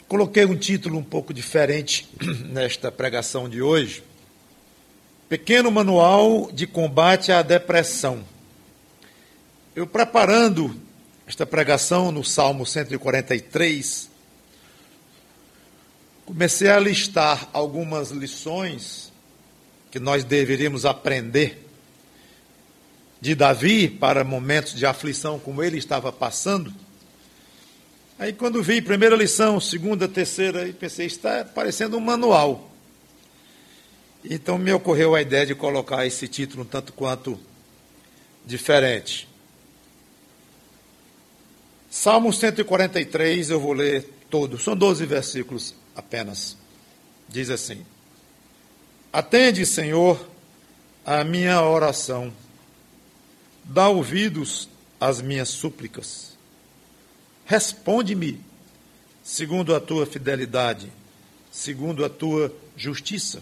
Coloquei um título um pouco diferente nesta pregação de hoje. Pequeno Manual de Combate à Depressão. Eu preparando esta pregação no Salmo 143, comecei a listar algumas lições que nós deveríamos aprender de Davi para momentos de aflição como ele estava passando. Aí quando vi primeira lição, segunda, terceira, pensei, está parecendo um manual. Então me ocorreu a ideia de colocar esse título um tanto quanto diferente. Salmo 143, eu vou ler todo, são 12 versículos apenas. Diz assim: Atende, Senhor, a minha oração, dá ouvidos às minhas súplicas. Responde-me segundo a tua fidelidade, segundo a tua justiça.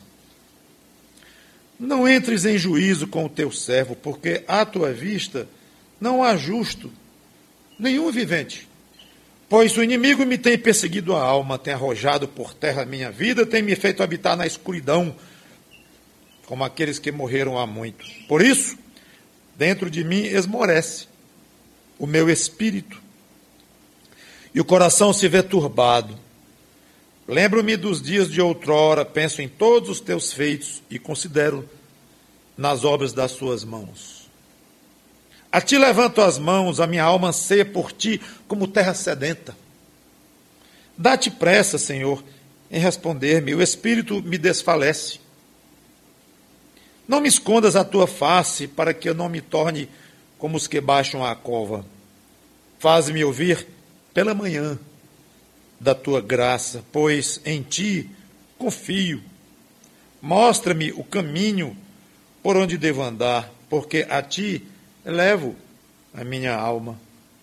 Não entres em juízo com o teu servo, porque à tua vista não há justo, nenhum vivente. Pois o inimigo me tem perseguido a alma, tem arrojado por terra a minha vida, tem me feito habitar na escuridão, como aqueles que morreram há muito. Por isso, dentro de mim esmorece o meu espírito, e o coração se vê turbado. Lembro-me dos dias de outrora, penso em todos os teus feitos e considero nas obras das suas mãos. A ti levanto as mãos, a minha alma anseia por ti como terra sedenta. Dá-te pressa, Senhor, em responder-me, o espírito me desfalece. Não me escondas a tua face, para que eu não me torne como os que baixam a cova. Faz-me ouvir pela manhã da tua graça, pois em ti confio. Mostra-me o caminho por onde devo andar, porque a ti elevo a minha alma.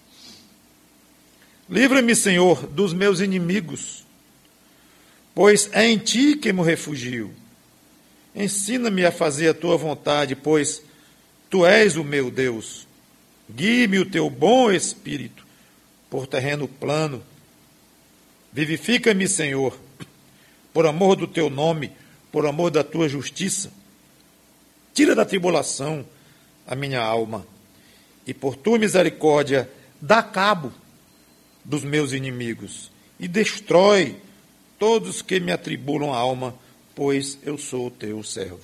Livra-me, Senhor, dos meus inimigos, pois é em ti que me refugio. Ensina-me a fazer a tua vontade, pois tu és o meu Deus. Guie-me o teu bom espírito por terreno plano. Vivifica-me, Senhor, por amor do teu nome, por amor da tua justiça. Tira da tribulação a minha alma, e por tua misericórdia dá cabo dos meus inimigos, e destrói todos que me atribulam a alma, pois eu sou o teu servo.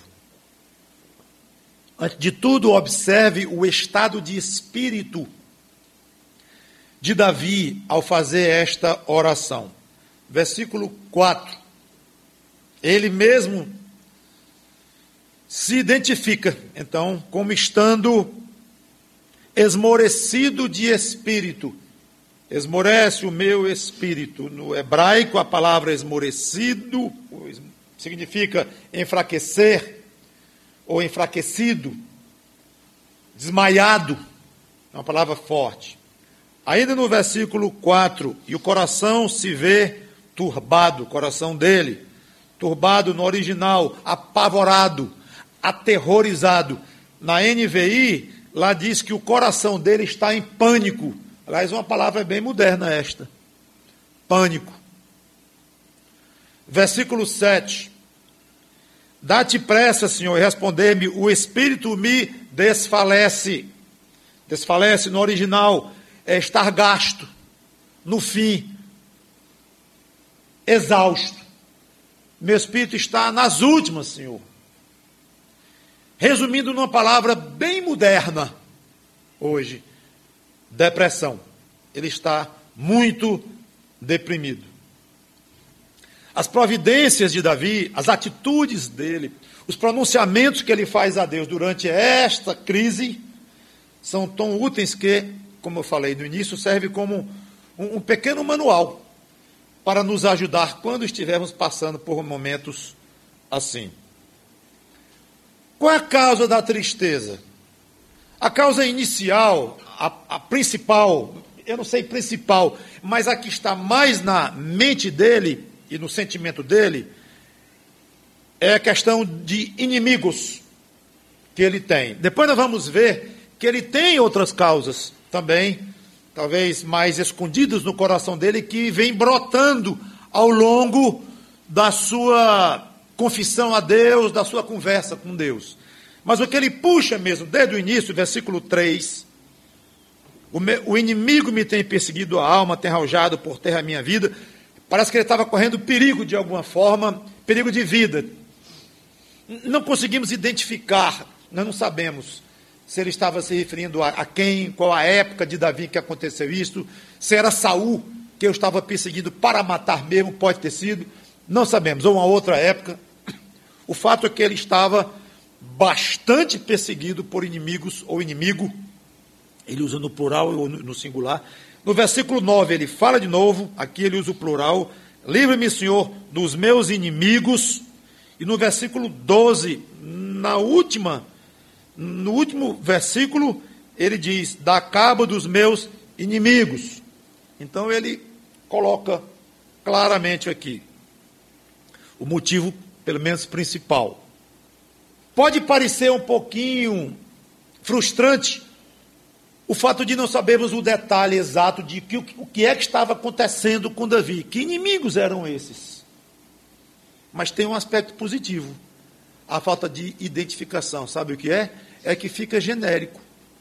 Antes de tudo, observe o estado de espírito de Davi ao fazer esta oração. Versículo 4. Ele mesmo se identifica, então, como estando esmorecido de espírito. Esmorece o meu espírito. No hebraico, a palavra esmorecido significa enfraquecer ou enfraquecido, desmaiado. É uma palavra forte. Ainda no versículo 4, e o coração se vê turbado, o coração dele, turbado no original, apavorado, aterrorizado. Na NVI, lá diz que o coração dele está em pânico. Aliás, uma palavra bem moderna esta. Pânico. Versículo 7. Dá-te pressa, Senhor, e responder-me, o espírito me desfalece. Desfalece no original é estar gasto, no fim, exausto. Meu espírito está nas últimas, Senhor. Resumindo numa palavra bem moderna, hoje, depressão. Ele está muito deprimido. As providências de Davi, as atitudes dele, os pronunciamentos que ele faz a Deus durante esta crise, são tão úteis que, como eu falei no início, serve como um pequeno manual para nos ajudar quando estivermos passando por momentos assim. Qual é a causa da tristeza? A causa inicial, a principal, eu não sei principal, mas a que está mais na mente dele e no sentimento dele, é a questão de inimigos que ele tem. Depois nós vamos ver que ele tem outras causas também, talvez mais escondidas no coração dele, que vem brotando ao longo da sua confissão a Deus, da sua conversa com Deus. Mas o que ele puxa mesmo, desde o início, versículo 3, o inimigo me tem perseguido a alma, tem raljado por terra a minha vida. Parece que ele estava correndo perigo de alguma forma, perigo de vida. Não conseguimos identificar, nós não sabemos se ele estava se referindo a quem, qual a época de Davi que aconteceu isso, se era Saul que eu estava perseguindo para matar mesmo, pode ter sido, não sabemos, ou uma outra época. O fato é que ele estava bastante perseguido por inimigos ou inimigo, ele usa no plural ou no singular. No versículo 9 ele fala de novo, aqui ele usa o plural, livre-me, Senhor, dos meus inimigos. E no versículo 12, no último versículo, ele diz, dá cabo dos meus inimigos. Então ele coloca claramente aqui o motivo, pelo menos principal. Pode parecer um pouquinho frustrante o fato de não sabermos o detalhe exato de o que é que estava acontecendo com Davi. Que inimigos eram esses? Mas tem um aspecto positivo. A falta de identificação. Sabe o que é? É que fica genérico.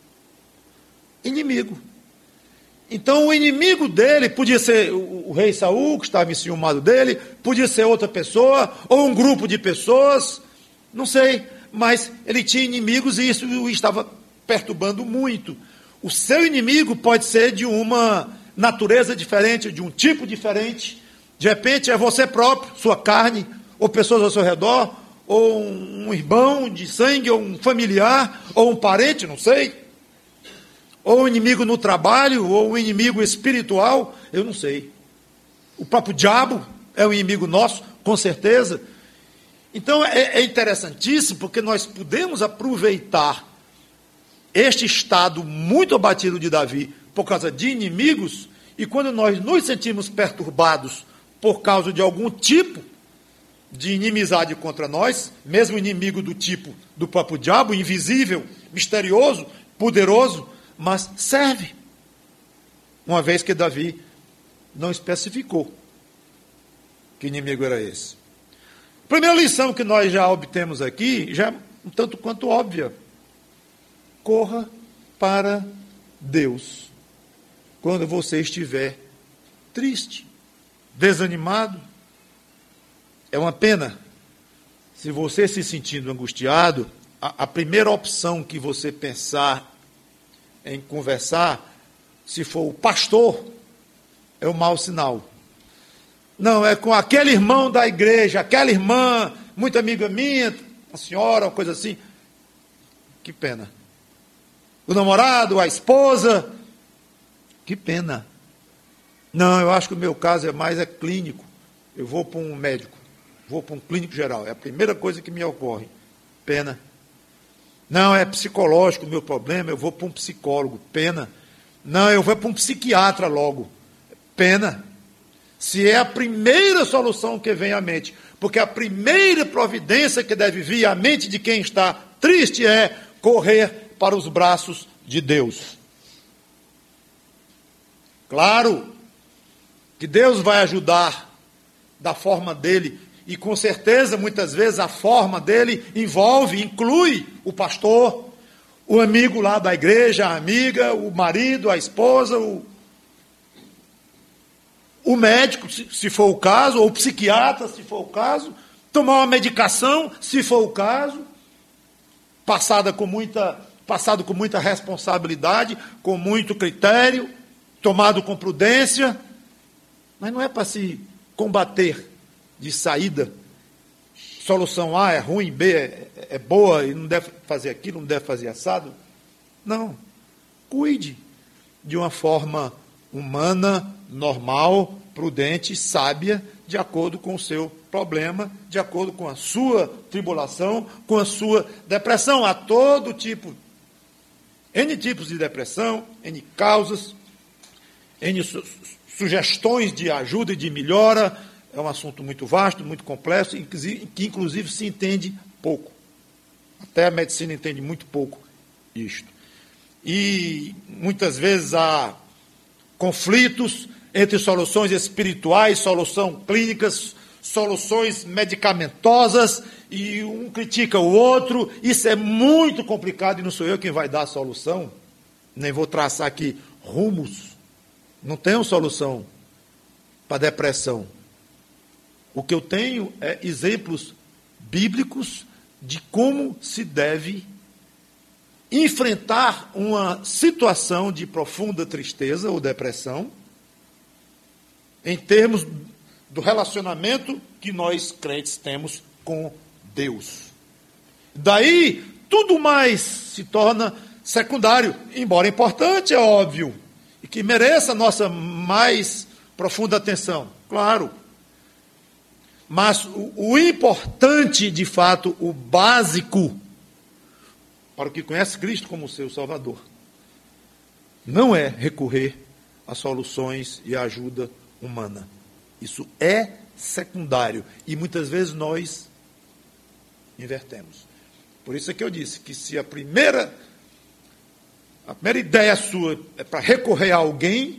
Inimigo. Então o inimigo dele podia ser o rei Saul, que estava enciumado dele, podia ser outra pessoa, ou um grupo de pessoas, não sei, mas ele tinha inimigos e isso o estava perturbando muito. O seu inimigo pode ser de uma natureza diferente, de um tipo diferente, de repente é você próprio, sua carne, ou pessoas ao seu redor, ou um irmão de sangue, ou um familiar, ou um parente, não sei, ou um inimigo no trabalho, ou um inimigo espiritual, eu não sei. O próprio diabo é um inimigo nosso, com certeza. Então é interessantíssimo, porque nós podemos aproveitar este estado muito abatido de Davi por causa de inimigos, e quando nós nos sentimos perturbados por causa de algum tipo de inimizade contra nós, mesmo inimigo do tipo do próprio diabo, invisível, misterioso, poderoso, mas serve. Uma vez que Davi não especificou que inimigo era esse. A primeira lição que nós já obtemos aqui, já é um tanto quanto óbvia. Corra para Deus quando você estiver triste, desanimado. É uma pena, se você se sentindo angustiado, a primeira opção que você pensar em conversar, se for o pastor, é um mau sinal. Não, é com aquele irmão da igreja, aquela irmã, muito amiga minha, a senhora, uma coisa assim. Que pena. O namorado, a esposa, que pena. Não, eu acho que o meu caso é mais clínico. Eu vou para um médico, vou para um clínico geral. É a primeira coisa que me ocorre. Pena. Não, é psicológico o meu problema, eu vou para um psicólogo. Pena. Não, eu vou para um psiquiatra logo. Pena. Se é a primeira solução que vem à mente, porque a primeira providência que deve vir à mente de quem está triste é correr para os braços de Deus. Claro que Deus vai ajudar da forma dele, e com certeza, muitas vezes, a forma dele inclui o pastor, o amigo lá da igreja, a amiga, o marido, a esposa, o médico, se for o caso, ou o psiquiatra, se for o caso, tomar uma medicação, se for o caso, passado com muita responsabilidade, com muito critério, tomado com prudência, mas não é para se combater de saída. Solução A é ruim, B é boa, e não deve fazer aquilo, não deve fazer assado. Não. Cuide de uma forma humana, normal, prudente, sábia, de acordo com o seu problema, de acordo com a sua tribulação, com a sua depressão. Há todo tipo, N tipos de depressão, N causas, N sugestões de ajuda e de melhora. É um assunto muito vasto, muito complexo, que inclusive se entende pouco. Até a medicina entende muito pouco isto. E muitas vezes há conflitos entre soluções espirituais, soluções clínicas, soluções medicamentosas, e um critica o outro. Isso é muito complicado e não sou eu quem vai dar a solução, nem vou traçar aqui rumos. Não tenho solução para a depressão. O que eu tenho é exemplos bíblicos de como se deve enfrentar uma situação de profunda tristeza ou depressão, em termos do relacionamento que nós crentes temos com Deus. Daí, tudo mais se torna secundário, embora importante, é óbvio, e que mereça a nossa mais profunda atenção, claro. Mas o importante, de fato, o básico, para o que conhece Cristo como seu Salvador, não é recorrer a soluções e a ajuda humana. Isso é secundário. E muitas vezes nós invertemos. Por isso é que eu disse que se a primeira ideia sua é para recorrer a alguém,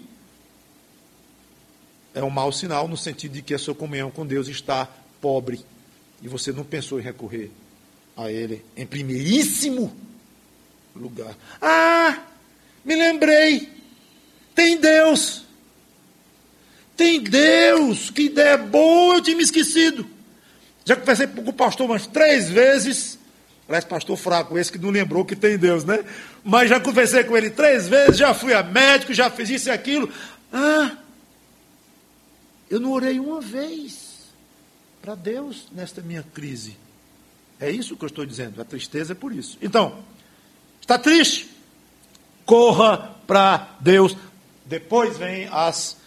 é um mau sinal, no sentido de que a sua comunhão com Deus está pobre. E você não pensou em recorrer a Ele em primeiríssimo lugar. Ah, me lembrei. Tem Deus. Tem Deus. Que ideia boa, eu tinha me esquecido. Já conversei com o pastor umas 3 vezes. Parece pastor fraco esse que não lembrou que tem Deus, né? Mas já conversei com ele 3 vezes, já fui a médico, já fiz isso e aquilo. Ah, eu não orei uma vez para Deus nesta minha crise. É isso que eu estou dizendo. A tristeza é por isso. Então, está triste? Corra para Deus. Depois vem as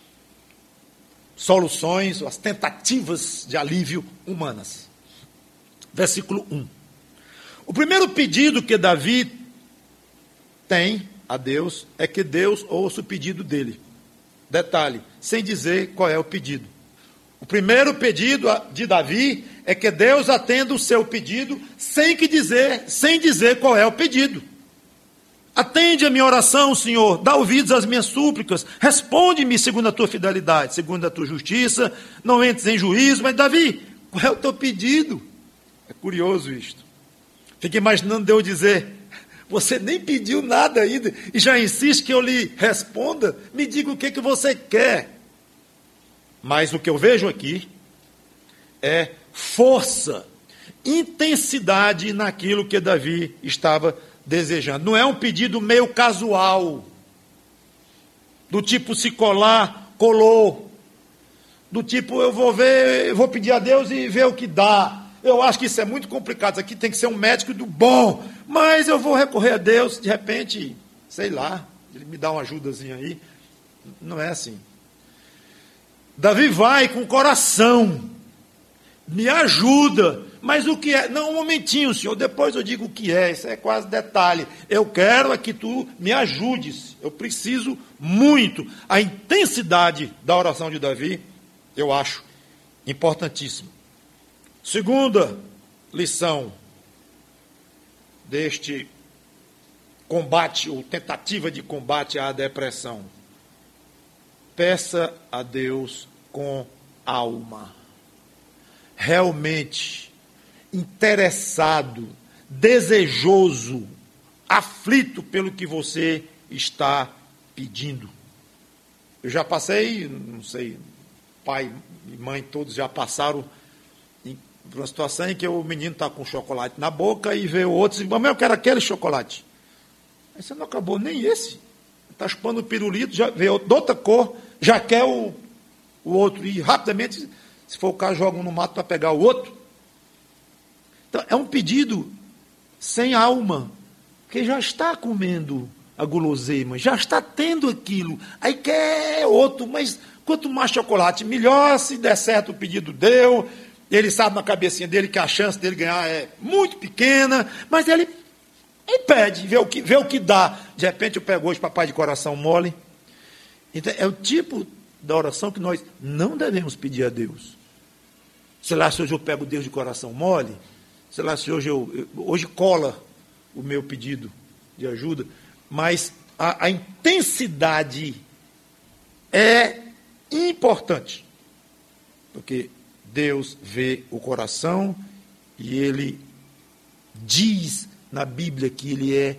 soluções, as tentativas de alívio humanas. Versículo 1. O primeiro pedido que Davi tem a Deus é que Deus ouça o pedido dele. Detalhe, sem dizer qual é o pedido. O primeiro pedido de Davi é que Deus atenda o seu pedido sem dizer qual é o pedido. Atende a minha oração, Senhor, dá ouvidos às minhas súplicas, responde-me segundo a tua fidelidade, segundo a tua justiça, não entres em juízo. Mas Davi, qual é o teu pedido? É curioso isto. Fica imaginando Deus dizer: você nem pediu nada ainda e já insiste que eu lhe responda? Me diga o que você quer. Mas o que eu vejo aqui é força, intensidade naquilo que Davi estava desejando. Não é um pedido meio casual, do tipo se colar, colou, do tipo eu vou pedir a Deus e ver o que dá. Eu acho que isso é muito complicado. Isso aqui tem que ser um médico do bom, mas eu vou recorrer a Deus, de repente, sei lá, ele me dá uma ajudazinha aí. Não é assim. Davi vai com o coração, me ajuda, mas o que é? Não, um momentinho, Senhor, depois eu digo o que é, isso é quase detalhe. Eu quero é que tu me ajudes, eu preciso muito. A intensidade da oração de Davi, eu acho importantíssima. Segunda lição deste combate, ou tentativa de combate à depressão. Peça a Deus com alma. Realmente interessado, desejoso, aflito pelo que você está pedindo. Eu já passei, não sei, pai e mãe todos já passaram por uma situação em que o menino está com chocolate na boca e vê o outro e diz: mamãe, eu quero aquele chocolate. Aí você não acabou nem esse. Está chupando o pirulito, já vê de outra cor, já quer o outro. E rapidamente, se for o caso, joga um no mato para pegar o outro. Então, é um pedido sem alma, porque já está comendo a guloseima, já está tendo aquilo. Aí quer outro, mas quanto mais chocolate, melhor. Se der certo o pedido deu. Ele sabe na cabecinha dele que a chance dele ganhar é muito pequena, mas ele pede, vê o que dá. De repente eu pego hoje papai de coração mole. Então, é o tipo da oração que nós não devemos pedir a Deus. Sei lá se hoje eu pego Deus de coração mole, sei lá se hoje cola o meu pedido de ajuda, mas a intensidade é importante, porque Deus vê o coração e Ele diz na Bíblia que Ele é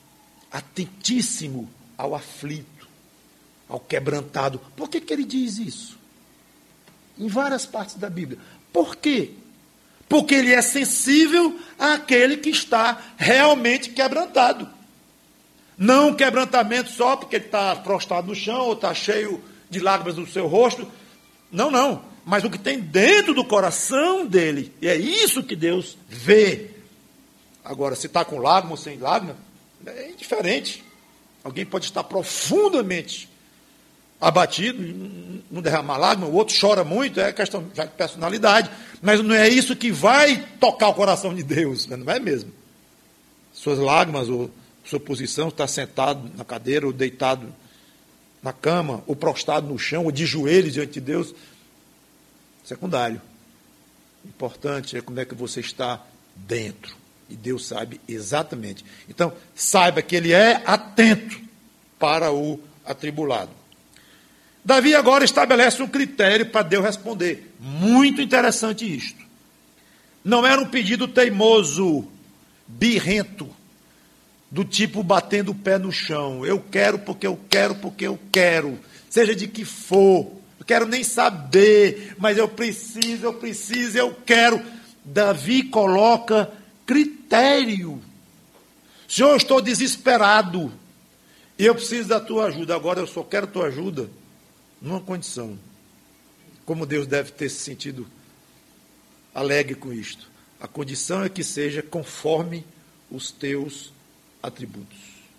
atentíssimo ao aflito, ao quebrantado. Por que Ele diz isso? Em várias partes da Bíblia. Por quê? Porque Ele é sensível àquele que está realmente quebrantado. Não um quebrantamento só porque ele está prostrado no chão ou está cheio de lágrimas no seu rosto. Não, não. Mas o que tem dentro do coração dele. E é isso que Deus vê. Agora, se está com lágrima ou sem lágrima, é indiferente. Alguém pode estar profundamente abatido, não derramar lágrima, o outro chora muito, é questão de personalidade. Mas não é isso que vai tocar o coração de Deus, não é mesmo? Suas lágrimas, ou sua posição, está sentado na cadeira, ou deitado na cama, ou prostrado no chão, ou de joelhos diante de Deus, secundário. O importante é como é que você está dentro. E Deus sabe exatamente. Então, saiba que Ele é atento para o atribulado. Davi agora estabelece um critério para Deus responder. Muito interessante isto. Não era um pedido teimoso, birrento, do tipo batendo o pé no chão. Eu quero porque eu quero, porque eu quero. Seja de que for. Eu quero nem saber, mas eu preciso, eu quero. Davi coloca critério. Senhor, eu estou desesperado e eu preciso da tua ajuda. Agora eu só quero tua ajuda numa condição. Como Deus deve ter se sentido alegre com isto. A condição é que seja conforme os teus atributos.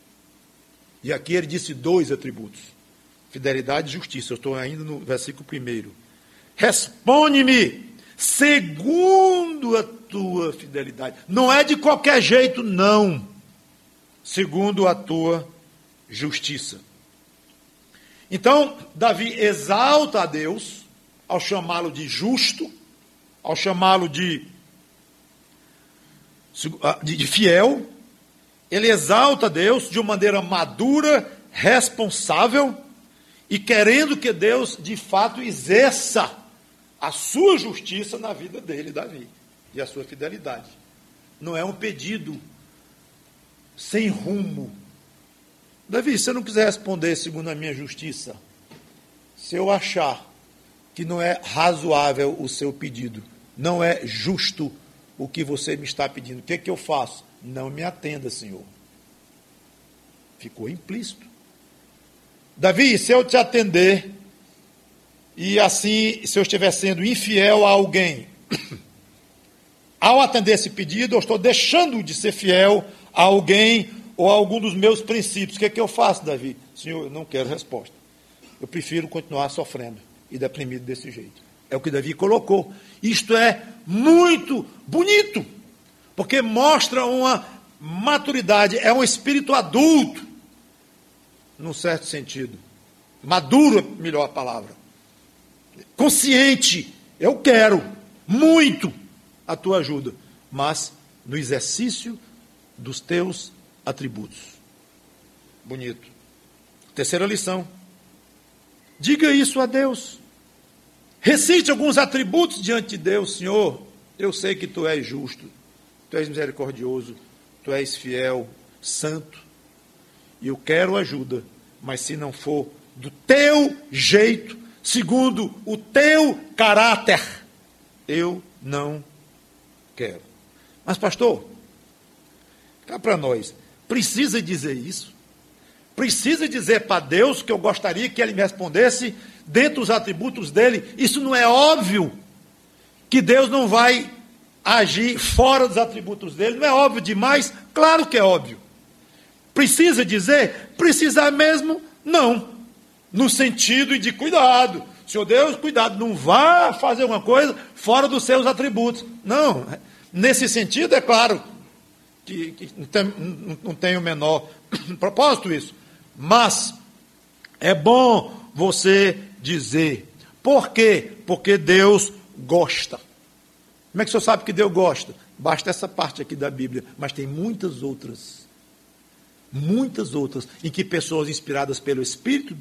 E aqui ele disse 2 atributos: fidelidade e justiça. Eu estou ainda no versículo 1. Responde-me segundo a tua fidelidade. Não é de qualquer jeito, não. Segundo a tua justiça. Então, Davi exalta a Deus ao chamá-lo de justo, ao chamá-lo de fiel. Ele exalta a Deus de uma maneira madura, responsável e querendo que Deus, de fato, exerça a sua justiça na vida dele, Davi, e a sua fidelidade. Não é um pedido sem rumo. Davi, se eu não quiser responder segundo a minha justiça, se eu achar que não é razoável o seu pedido, não é justo o que você me está pedindo, o que é que eu faço? Não me atenda, Senhor. Ficou implícito. Davi, se eu te atender, e assim, se eu estiver sendo infiel a alguém, ao atender esse pedido, eu estou deixando de ser fiel a alguém ou a algum dos meus princípios. O que é que eu faço, Davi? Senhor, eu não quero resposta. Eu prefiro continuar sofrendo e deprimido desse jeito. É o que Davi colocou. Isto é muito bonito, porque mostra uma maturidade, é um espírito adulto, num certo sentido. Maduro é melhor a palavra. Consciente, eu quero muito a tua ajuda, mas no exercício dos teus atributos. Bonito. Terceira lição. Diga isso a Deus. Recite alguns atributos diante de Deus. Senhor, eu sei que tu és justo, tu és misericordioso, tu és fiel, santo, e eu quero ajuda, mas se não for do teu jeito, segundo o teu caráter, eu não quero. Mas, pastor, cá para nós, precisa dizer isso? Precisa dizer para Deus que eu gostaria que Ele me respondesse dentro dos atributos dEle? Isso não é óbvio que Deus não vai agir fora dos atributos dEle? Não é óbvio demais? Claro que é óbvio. Precisa dizer? Precisar mesmo? Não. No sentido de cuidado. Senhor Deus, cuidado, não vá fazer uma coisa fora dos seus atributos. Não. Nesse sentido, é claro que não tem o menor propósito isso. Mas é bom você dizer. Por quê? Porque Deus gosta. Como é que o senhor sabe que Deus gosta? Basta essa parte aqui da Bíblia, mas tem muitas outras, em que pessoas inspiradas pelo Espírito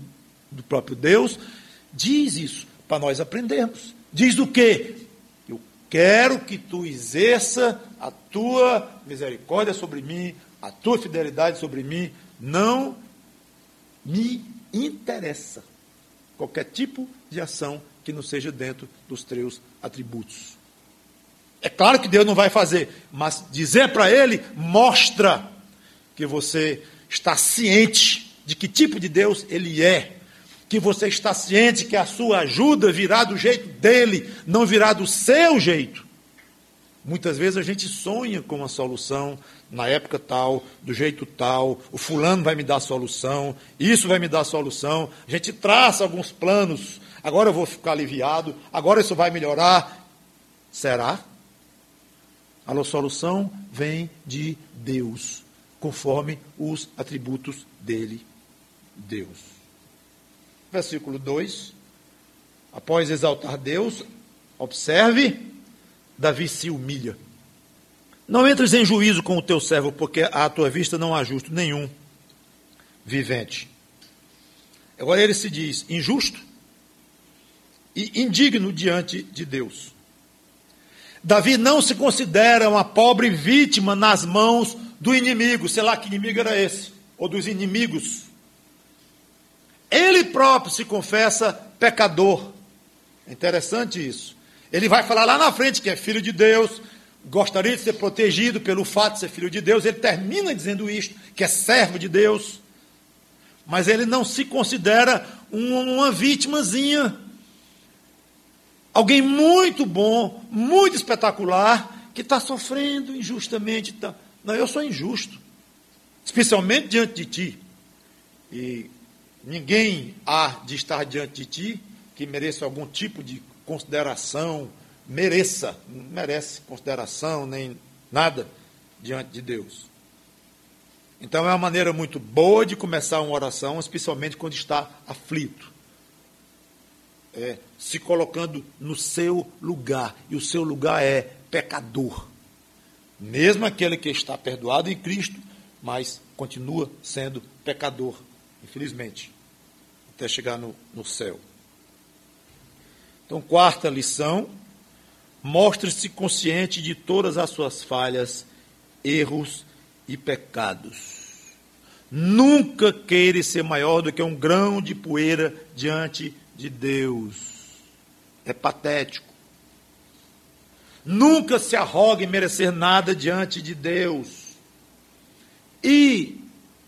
do próprio Deus, diz isso para nós aprendermos. Diz o quê? Eu quero que tu exerça a tua misericórdia sobre mim, a tua fidelidade sobre mim. Não me interessa qualquer tipo de ação que não seja dentro dos teus atributos. É claro que Deus não vai fazer, mas dizer para ele mostra que você está ciente de que tipo de Deus ele é, que você está ciente que a sua ajuda virá do jeito dele, não virá do seu jeito. Muitas vezes a gente sonha com uma solução na época tal, do jeito tal, o fulano vai me dar a solução, isso vai me dar a solução, a gente traça alguns planos, agora eu vou ficar aliviado, agora isso vai melhorar. Será? A solução vem de Deus, conforme os atributos dele, Deus. Versículo 2. Após exaltar Deus, observe, Davi se humilha. Não entres em juízo com o teu servo, porque à tua vista não há justo nenhum vivente. Agora ele se diz injusto e indigno diante de Deus. Davi não se considera uma pobre vítima nas mãos do inimigo, sei lá que inimigo era esse, ou dos inimigos. Ele próprio se confessa pecador. É interessante isso. Ele vai falar lá na frente que é filho de Deus, gostaria de ser protegido pelo fato de ser filho de Deus. Ele termina dizendo isto, que é servo de Deus. Mas ele não se considera uma vitimazinha. Alguém muito bom, muito espetacular, que está sofrendo injustamente. Não, eu sou injusto, especialmente diante de ti. E ninguém há de estar diante de ti que mereça algum tipo de consideração, não merece consideração, nem nada diante de Deus. Então é uma maneira muito boa de começar uma oração, especialmente quando está aflito. Se colocando no seu lugar, e o seu lugar é pecador. Mesmo aquele que está perdoado em Cristo, mas continua sendo pecador, infelizmente, até chegar no céu. Então, quarta lição, mostre-se consciente de todas as suas falhas, erros e pecados. Nunca queira ser maior do que um grão de poeira diante de Deus. É patético. Nunca se arrogue em merecer nada diante de Deus. E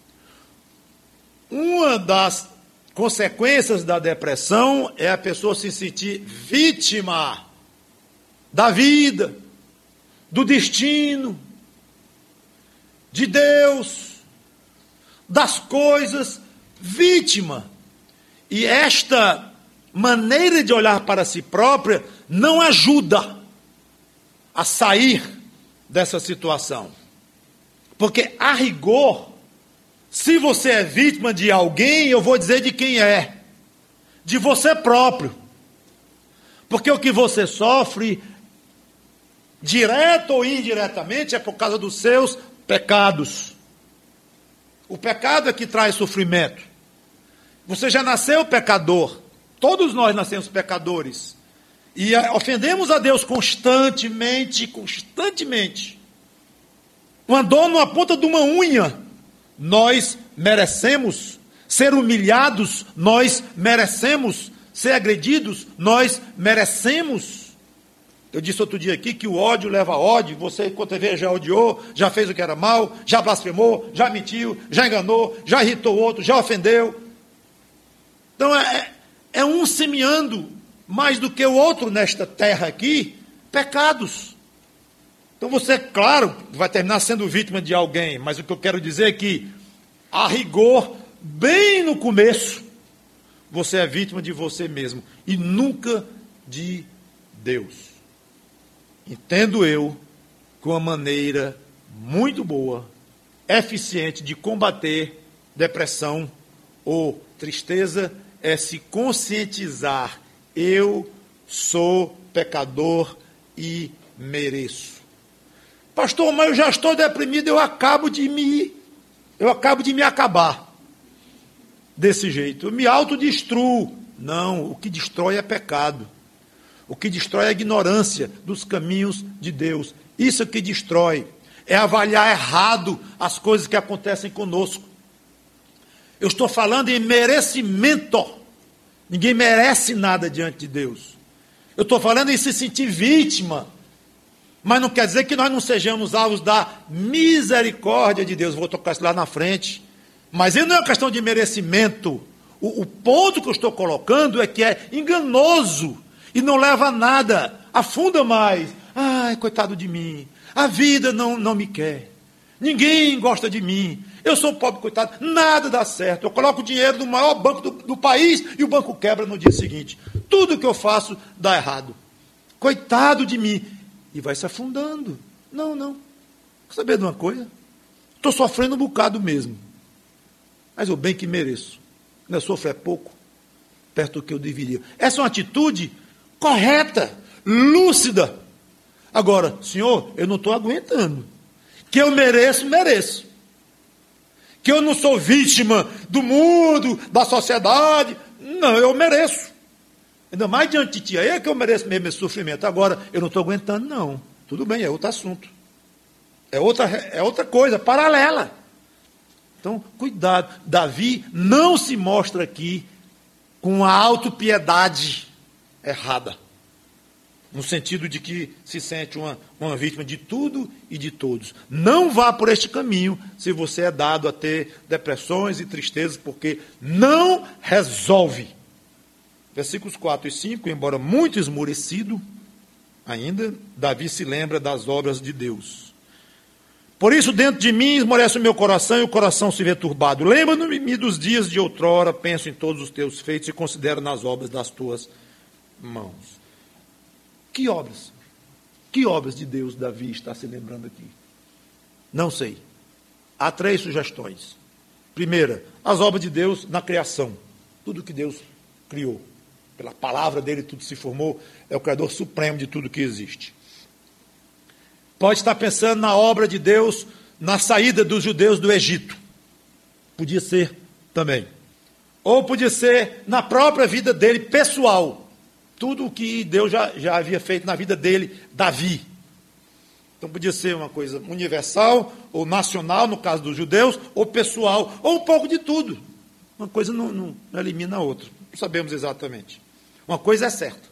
uma das consequências da depressão é a pessoa se sentir vítima da vida, do destino, de Deus, das coisas, vítima. E esta maneira de olhar para si própria não ajuda a sair dessa situação. Porque, a rigor, se você é vítima de alguém, eu vou dizer de quem é. De você próprio. Porque o que você sofre, direto ou indiretamente, é por causa dos seus pecados. O pecado é que traz sofrimento. Você já nasceu pecador. Todos nós nascemos pecadores. E ofendemos a Deus constantemente. Uma dor numa ponta de uma unha. Nós merecemos ser humilhados, nós merecemos ser agredidos, nós merecemos. Eu disse outro dia aqui que o ódio leva a ódio. Você, quando vê, já odiou, já fez o que era mal, já blasfemou, já mentiu, já enganou, já irritou o outro, já ofendeu. Então é um semeando mais do que o outro nesta terra aqui, pecados. Então você, claro, vai terminar sendo vítima de alguém, mas o que eu quero dizer é que, a rigor, bem no começo, você é vítima de você mesmo e nunca de Deus. Entendo eu que uma maneira muito boa, eficiente de combater depressão ou tristeza é se conscientizar: eu sou pecador e mereço. Pastor, mas eu já estou deprimido, eu acabo de me acabar. desse jeito. Eu me autodestruo. Não, o que destrói é pecado. O que destrói é a ignorância dos caminhos de Deus. Isso é que destrói. É avaliar errado as coisas que acontecem conosco. Eu estou falando em merecimento. Ninguém merece nada diante de Deus. Eu estou falando em se sentir vítima. Mas não quer dizer que nós não sejamos alvos da misericórdia de Deus. Vou tocar isso lá na frente. Mas não é uma questão de merecimento. O ponto que eu estou colocando é que é enganoso e não leva a nada. Afunda mais. Ai, coitado de mim. A vida não me quer. Ninguém gosta de mim. Eu sou pobre, coitado. Nada dá certo. Eu coloco o dinheiro no maior banco do país e o banco quebra no dia seguinte. Tudo que eu faço dá errado. Coitado de mim. E vai se afundando. Não. Quer saber de uma coisa? Estou sofrendo um bocado mesmo. Mas o bem que mereço. Meu sofro é pouco, perto do que eu deveria. Essa é uma atitude correta, lúcida. Agora, Senhor, eu não estou aguentando. Que eu mereço. Que eu não sou vítima do mundo, da sociedade. Não, eu mereço. Ainda mais diante de ti, aí é que eu mereço mesmo esse sofrimento. Agora, eu não estou aguentando, não. Tudo bem, é outro assunto. É outra coisa, paralela. Então, cuidado. Davi não se mostra aqui com a autopiedade errada. No sentido de que se sente uma vítima de tudo e de todos. Não vá por este caminho se você é dado a ter depressões e tristezas, porque não resolve. Versículos 4 e 5, embora muito esmorecido, ainda, Davi se lembra das obras de Deus. Por isso, dentro de mim esmorece o meu coração e o coração se vê turbado. Lembra-me dos dias de outrora, penso em todos os teus feitos e considero nas obras das tuas mãos. Que obras? Que obras de Deus Davi está se lembrando aqui? Não sei. Há 3 sugestões. Primeira, as obras de Deus na criação. Tudo que Deus criou. Pela palavra dele tudo se formou. É o Criador supremo de tudo que existe. Pode estar pensando na obra de Deus na saída dos judeus do Egito. Podia ser também. Ou podia ser na própria vida dele, pessoal. Tudo o que Deus já havia feito na vida dele, Davi. Então podia ser uma coisa universal, ou nacional, no caso dos judeus, ou pessoal, ou um pouco de tudo. Uma coisa não elimina a outra. Não sabemos exatamente. Uma coisa é certa.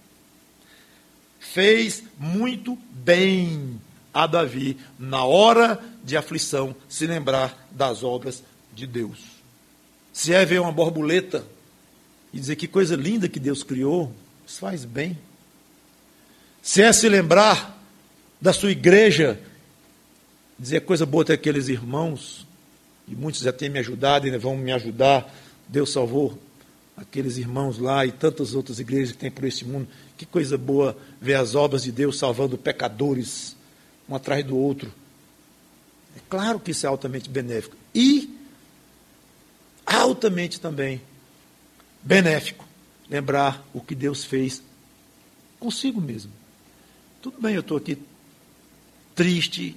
Fez muito bem a Davi, na hora de aflição, se lembrar das obras de Deus. Se é ver uma borboleta e dizer que coisa linda que Deus criou, isso faz bem. Se é se lembrar da sua igreja, dizer coisa boa ter aqueles irmãos, e muitos já têm me ajudado e vão me ajudar, Deus salvou aqueles irmãos lá e tantas outras igrejas que tem por esse mundo, que coisa boa ver as obras de Deus salvando pecadores, um atrás do outro. É claro que isso é altamente benéfico. E altamente também benéfico lembrar o que Deus fez consigo mesmo. Tudo bem, eu estou aqui triste,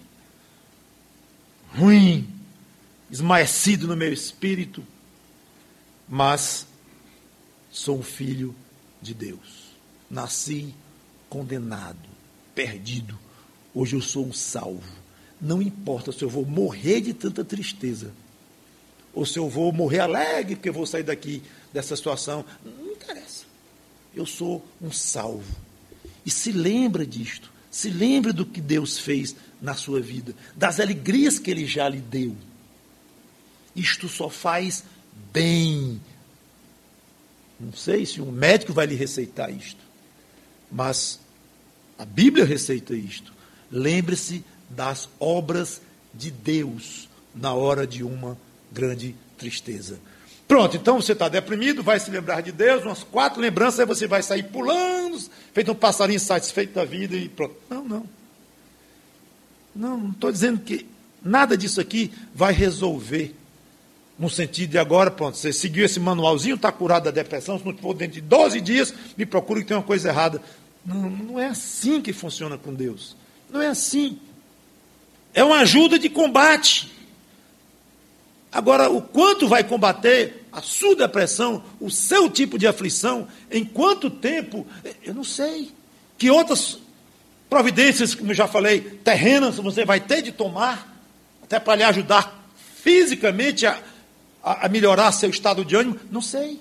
ruim, esmaecido no meu espírito, mas sou um filho de Deus. Nasci condenado, perdido. Hoje eu sou um salvo. Não importa se eu vou morrer de tanta tristeza, ou se eu vou morrer alegre porque eu vou sair daqui dessa situação. Não interessa. Eu sou um salvo. E se lembra disto. Se lembra do que Deus fez na sua vida, das alegrias que Ele já lhe deu. Isto só faz bem. Não sei se um médico vai lhe receitar isto, mas a Bíblia receita isto. Lembre-se das obras de Deus na hora de uma grande tristeza. Pronto, então você está deprimido, vai se lembrar de Deus, umas 4 lembranças, aí você vai sair pulando, feito um passarinho satisfeito da vida e pronto. Não estou dizendo que nada disso aqui vai resolver. No sentido de agora, pronto, você seguiu esse manualzinho, está curado da depressão, se não for dentro de 12 dias, me procura que tem uma coisa errada. Não é assim que funciona com Deus. Não é assim. É uma ajuda de combate. Agora, o quanto vai combater, a sua depressão, o seu tipo de aflição, em quanto tempo, eu não sei. Que outras providências, como eu já falei, terrenas, você vai ter de tomar, até para lhe ajudar fisicamente a melhorar seu estado de ânimo, não sei.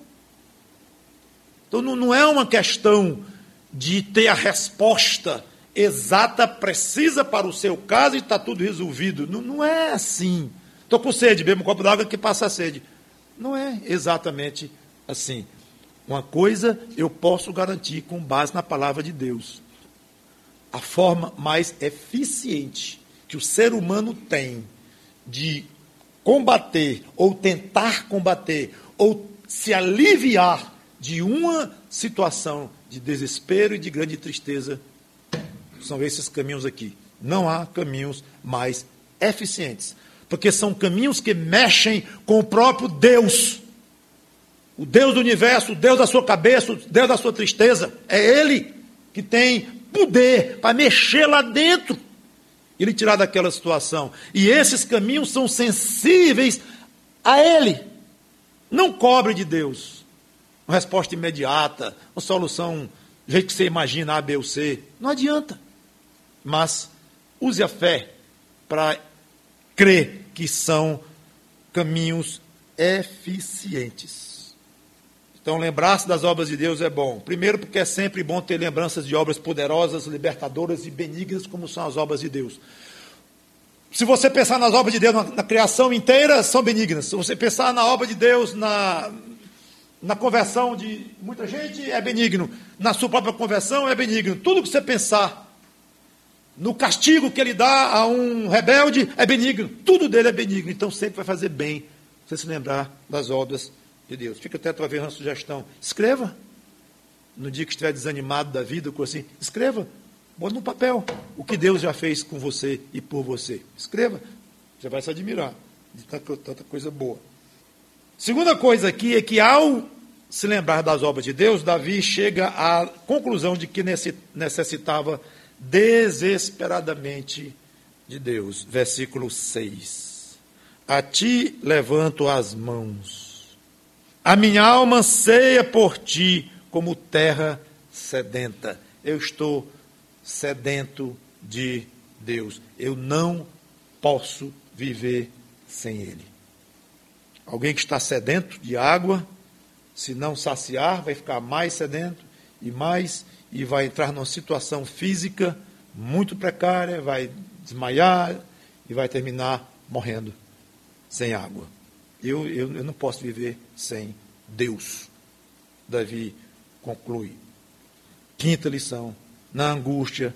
Então não é uma questão de ter a resposta exata, precisa para o seu caso e está tudo resolvido. Não é assim. Estou com sede, bebo um copo d'água que passa a sede. Não é exatamente assim. Uma coisa eu posso garantir com base na palavra de Deus. A forma mais eficiente que o ser humano tem de combater, ou tentar combater, ou se aliviar de uma situação de desespero e de grande tristeza, são esses caminhos aqui. Não há caminhos mais eficientes, porque são caminhos que mexem com o próprio Deus. O Deus do universo, o Deus da sua cabeça, o Deus da sua tristeza. É Ele que tem poder para mexer lá dentro e lhe tirar daquela situação. E esses caminhos são sensíveis a Ele. Não cobre de Deus uma resposta imediata, uma solução do jeito que você imagina, A, B ou C. Não adianta. Mas use a fé para crer que são caminhos eficientes. Então, lembrar-se das obras de Deus é bom. Primeiro, porque é sempre bom ter lembranças de obras poderosas, libertadoras e benignas, como são as obras de Deus. Se você pensar nas obras de Deus na criação inteira, são benignas. Se você pensar na obra de Deus na conversão de muita gente, é benigno. Na sua própria conversão, é benigno. Tudo que você pensar no castigo que ele dá a um rebelde, é benigno. Tudo dele é benigno. Então, sempre vai fazer bem você se lembrar das obras de Deus. Fica até talvez uma sugestão. Escreva. No dia que estiver desanimado da vida, assim, escreva. Bota no papel o que Deus já fez com você e por você. Escreva. Você vai se admirar de tanta coisa boa. Segunda coisa aqui é que, ao se lembrar das obras de Deus, Davi chega à conclusão de que necessitava desesperadamente de Deus. Versículo 6. A ti levanto as mãos. A minha alma anseia por ti como terra sedenta. Eu estou sedento de Deus. Eu não posso viver sem Ele. Alguém que está sedento de água, se não saciar, vai ficar mais sedento e vai entrar numa situação física muito precária, vai desmaiar e vai terminar morrendo sem água. Eu não posso viver sem Deus. Davi conclui. Quinta lição. Na angústia,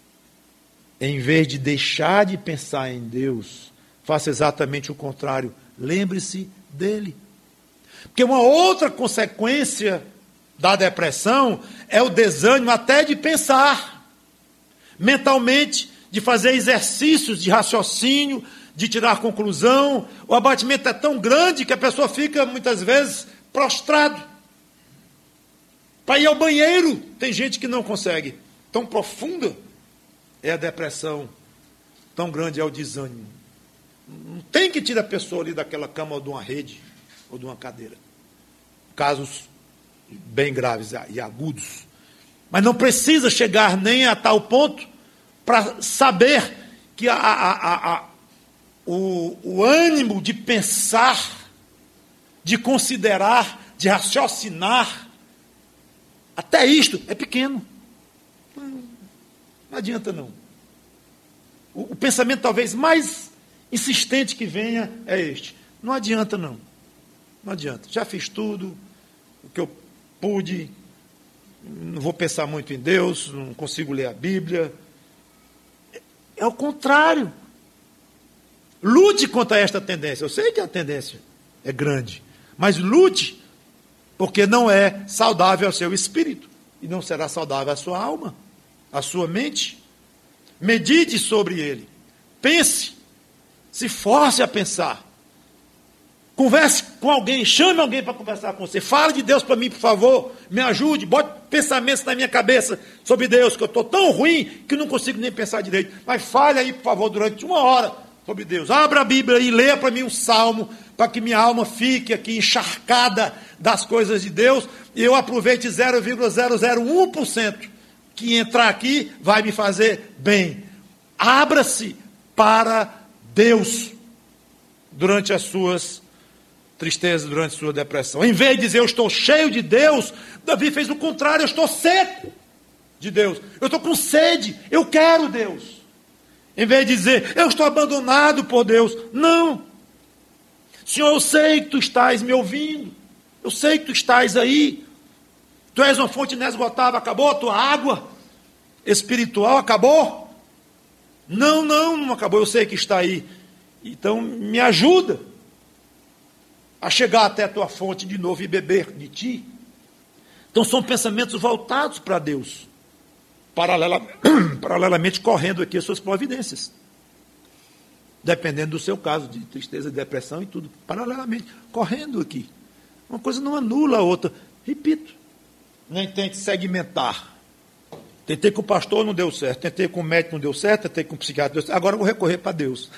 em vez de deixar de pensar em Deus, faça exatamente o contrário. Lembre-se dele. Porque uma outra consequência da depressão é o desânimo até de pensar mentalmente, de fazer exercícios de raciocínio, de tirar conclusão. O abatimento é tão grande que a pessoa fica, muitas vezes, prostrado. Para ir ao banheiro, tem gente que não consegue. Tão profunda é a depressão, tão grande é o desânimo. Não tem que tirar a pessoa ali daquela cama ou de uma rede ou de uma cadeira. Casos bem graves e agudos. Mas não precisa chegar nem a tal ponto para saber que o ânimo de pensar, de considerar, de raciocinar, até isto é pequeno. Não adianta não. O pensamento talvez mais insistente que venha é este. Não adianta não. Não adianta. Já fiz tudo o que eu pude. Não vou pensar muito em Deus, não consigo ler a Bíblia. É o contrário. Lute contra esta tendência. Eu sei que a tendência é grande, mas lute, porque não é saudável ao seu espírito e não será saudável à sua alma, à sua mente. Medite sobre ele. Pense. Se force a pensar. Converse com alguém, chame alguém para conversar com você. Fale de Deus para mim, por favor. Me ajude, bote pensamentos na minha cabeça sobre Deus, que eu estou tão ruim que não consigo nem pensar direito. Mas fale aí, por favor, durante 1 hora sobre Deus. Abra a Bíblia e leia para mim um salmo, para que minha alma fique aqui encharcada das coisas de Deus, e eu aproveite 0,001%, que entrar aqui vai me fazer bem. Abra-se para Deus durante as suas tristezas, durante a sua depressão. Em vez de dizer, eu estou cheio de Deus, Davi fez o contrário, eu estou seco de Deus. Eu estou com sede, eu quero Deus. Em vez de dizer, eu estou abandonado por Deus. Não. Senhor, eu sei que tu estás me ouvindo. Eu sei que tu estás aí. Tu és uma fonte inesgotável. Acabou a tua água espiritual? Acabou? Não acabou. Eu sei que está aí. Então, me ajuda a chegar até a tua fonte de novo e beber de ti. Então, são pensamentos voltados para Deus. Paralelamente correndo aqui as suas providências. Dependendo do seu caso, de tristeza, de depressão e tudo. Paralelamente, correndo aqui. Uma coisa não anula a outra. Repito, nem tente segmentar. Tentei com o pastor, não deu certo. Tentei com o médico, não deu certo. Tentei com o psiquiatra, não deu certo. Agora eu vou recorrer para Deus.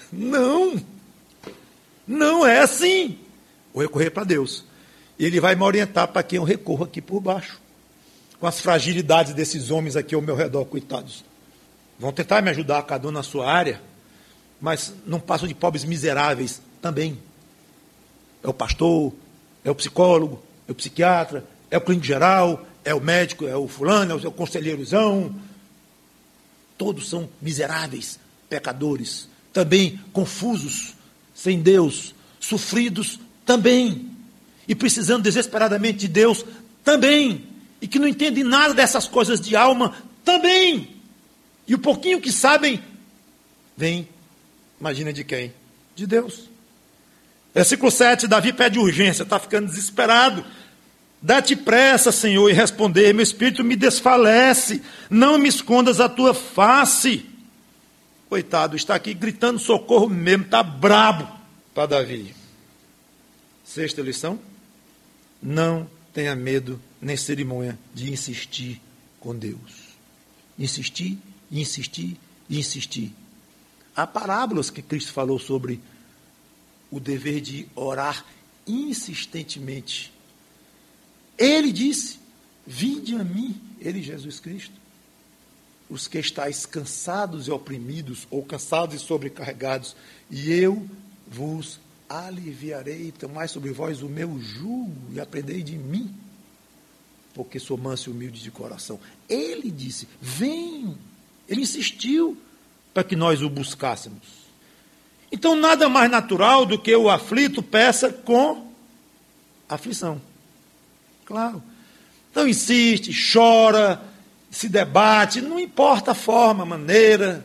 Não é assim. Vou recorrer para Deus. E Ele vai me orientar para quem eu recorro aqui por baixo. Com as fragilidades desses homens aqui ao meu redor, coitados. Vão tentar me ajudar, cada um na sua área, mas não passam de pobres miseráveis também. É o pastor, é o psicólogo, é o psiquiatra, é o clínico geral, é o médico, é o fulano, é o conselheirozão. Todos são miseráveis, pecadores, também confusos, sem Deus, sofridos também, e precisando desesperadamente de Deus também, e que não entendem nada dessas coisas de alma também, e o pouquinho que sabem, vem, imagina de quem? De Deus. Versículo 7, Davi pede urgência, está ficando desesperado. Dá-te pressa, Senhor, e responder, meu espírito me desfalece, não me escondas a tua face. Coitado, está aqui gritando socorro mesmo, está brabo para Davi. Sexta lição, não tenha medo nem cerimônia de insistir com Deus. Insistir, insistir e insistir. Há parábolas que Cristo falou sobre o dever de orar insistentemente. Ele disse, vinde a mim, ele, Jesus Cristo, os que estáis cansados e oprimidos, ou cansados e sobrecarregados, e eu vos aliviarei. Tomai sobre vós o meu jugo e aprendei de mim, porque sou manso e humilde de coração. Ele disse, vem. Ele insistiu para que nós o buscássemos. Então, nada mais natural do que o aflito peça com aflição. Claro. Então, insiste, chora, se debate, não importa a forma, a maneira,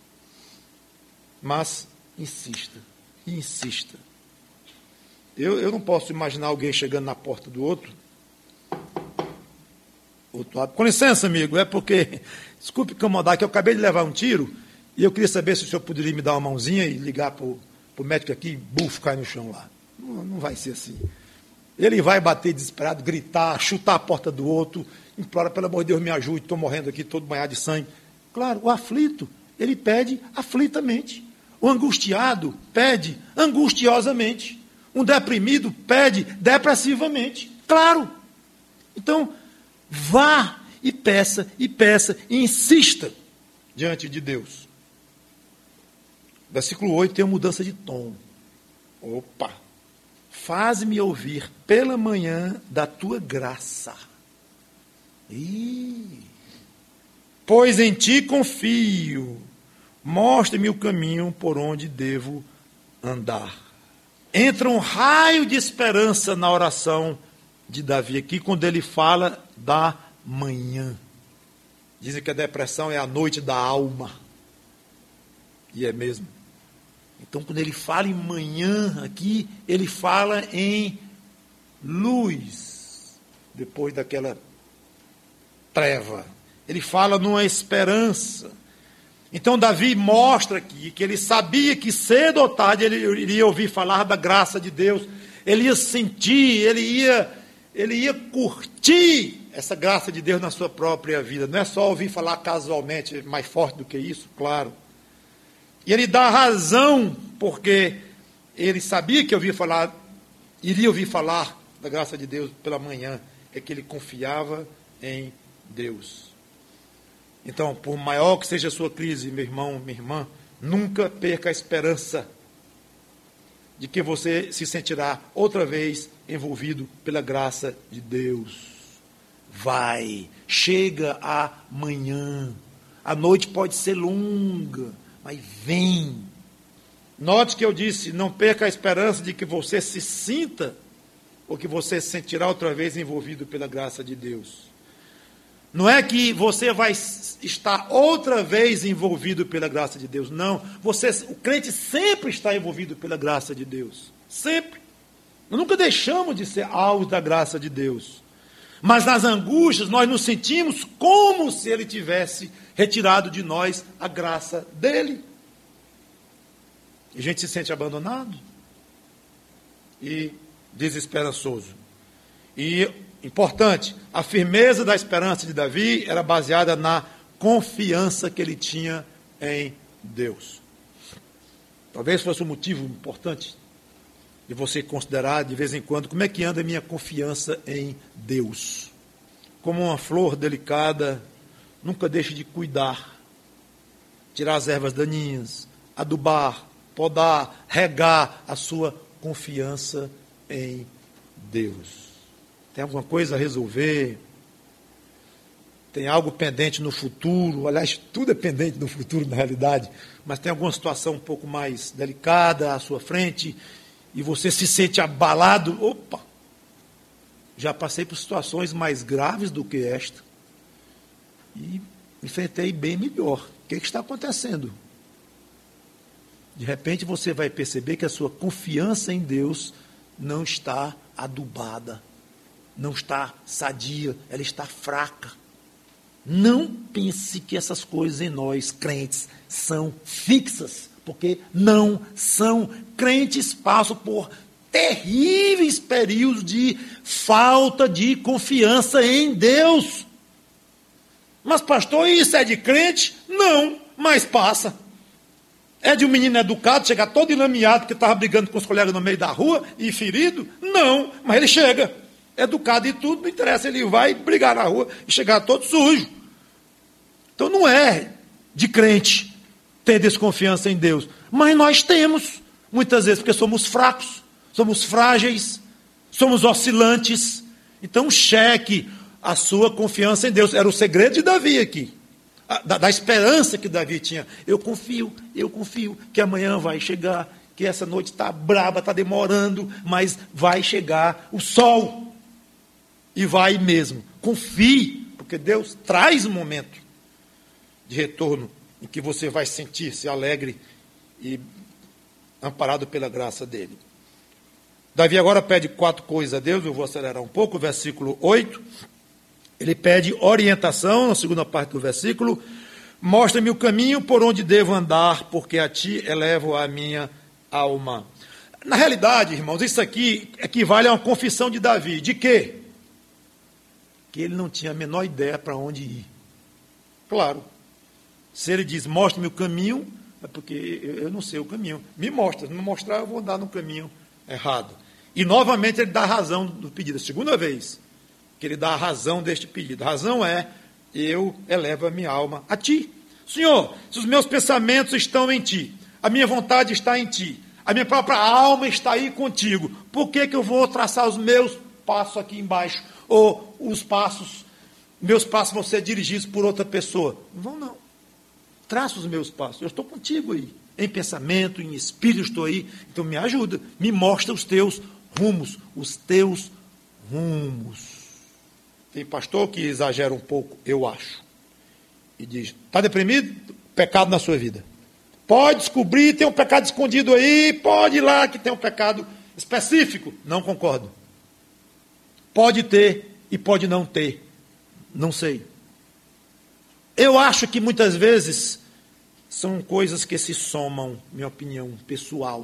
mas insista, insista. Eu não posso imaginar alguém chegando na porta do outro lado. Com licença, amigo, é porque, desculpe incomodar, que eu acabei de levar um tiro e eu queria saber se o senhor poderia me dar uma mãozinha e ligar para o médico aqui, bufo, cai no chão lá. Não vai ser assim. Ele vai bater desesperado, gritar, chutar a porta do outro, implora, pelo amor de Deus, me ajude, estou morrendo aqui, todo banhado de sangue. Claro, o aflito, ele pede aflitamente. O angustiado pede angustiosamente. Um deprimido pede depressivamente. Claro. Então, vá e peça, e insista diante de Deus. Versículo 8 tem uma mudança de tom. Opa! Faz-me ouvir pela manhã da tua graça. Pois em ti confio. Mostre-me o caminho por onde devo andar. Entra um raio de esperança na oração de Davi aqui, quando ele fala da manhã. Dizem que a depressão é a noite da alma. E é mesmo. Então, quando ele fala em manhã aqui, ele fala em luz, depois daquela treva. Ele fala numa esperança. Então, Davi mostra aqui que ele sabia que cedo ou tarde ele iria ouvir falar da graça de Deus, ele ia sentir, ele ia curtir essa graça de Deus na sua própria vida. Não é só ouvir falar casualmente, mais forte do que isso, claro. E ele dá razão, porque ele sabia que ouvia falar iria ouvir falar da graça de Deus pela manhã, é que ele confiava em Deus. Então, por maior que seja a sua crise, meu irmão, minha irmã, nunca perca a esperança de que você se sentirá outra vez envolvido pela graça de Deus. Vai, chega amanhã. A noite pode ser longa, mas vem. Note que eu disse, não perca a esperança de que você se sinta, ou que você se sentirá outra vez envolvido pela graça de Deus. Não é que você vai estar outra vez envolvido pela graça de Deus. Não. O crente sempre está envolvido pela graça de Deus. Sempre. Nós nunca deixamos de ser alvos da graça de Deus. Mas nas angústias nós nos sentimos como se Ele tivesse retirado de nós a graça dEle. E a gente se sente abandonado e desesperançoso. E, importante, a firmeza da esperança de Davi era baseada na confiança que ele tinha em Deus. Talvez fosse um motivo importante de você considerar de vez em quando como é que anda a minha confiança em Deus. Como uma flor delicada, nunca deixe de cuidar, tirar as ervas daninhas, adubar, podar, regar a sua confiança em Deus. Tem alguma coisa a resolver? Tem algo pendente no futuro? Aliás, tudo é pendente no futuro, na realidade. Mas tem alguma situação um pouco mais delicada à sua frente e você se sente abalado. Opa! Já passei por situações mais graves do que esta e enfrentei bem melhor. O que está acontecendo? De repente você vai perceber que a sua confiança em Deus não está adubada, não está sadia, ela está fraca. Não pense que essas coisas em nós, crentes, são fixas, porque não são. Crentes passam por terríveis períodos de falta de confiança em Deus. Mas pastor, isso é de crente? Não, mas passa. É de um menino educado, chegar todo enlameado, porque estava brigando com os colegas no meio da rua e ferido? Não, mas ele chega. Educado e tudo, não interessa, ele vai brigar na rua e chegar todo sujo. Então não é de crente ter desconfiança em Deus. Mas nós temos, muitas vezes, porque somos fracos, somos frágeis, somos oscilantes. Então cheque a sua confiança em Deus. Era o segredo de Davi aqui. Da esperança que Davi tinha. Eu confio que amanhã vai chegar, que essa noite está braba, está demorando, mas vai chegar o sol. E vai mesmo. Confie, porque Deus traz um momento de retorno em que você vai sentir-se alegre e amparado pela graça dele. Davi agora pede 4 coisas a Deus, eu vou acelerar um pouco, versículo 8. Ele pede orientação, na segunda parte do versículo. Mostra-me o caminho por onde devo andar, porque a ti elevo a minha alma. Na realidade, irmãos, isso aqui equivale a uma confissão de Davi. De quê? Que ele não tinha a menor ideia para onde ir. Claro. Se ele diz, mostra-me o caminho, é porque eu não sei o caminho. Me mostra. Se não mostrar, eu vou andar no caminho errado. E novamente ele dá a razão do pedido. A segunda vez que ele dá a razão deste pedido. A razão é, eu elevo a minha alma a ti. Senhor, se os meus pensamentos estão em ti, a minha vontade está em ti, a minha própria alma está aí contigo, por que eu vou traçar os meus passos aqui embaixo? Ou meus passos vão ser dirigidos por outra pessoa? Não vão, não. Traça os meus passos. Eu estou contigo aí. Em pensamento, em espírito, estou aí. Então me ajuda. Me mostra os teus rumos. Os teus rumos. Tem pastor que exagera um pouco, eu acho. E diz, está deprimido? Pecado na sua vida. Pode descobrir, tem um pecado escondido aí. Pode ir lá que tem um pecado específico. Não concordo. Pode ter e pode não ter. Não sei. Eu acho que muitas vezes são coisas que se somam, minha opinião pessoal.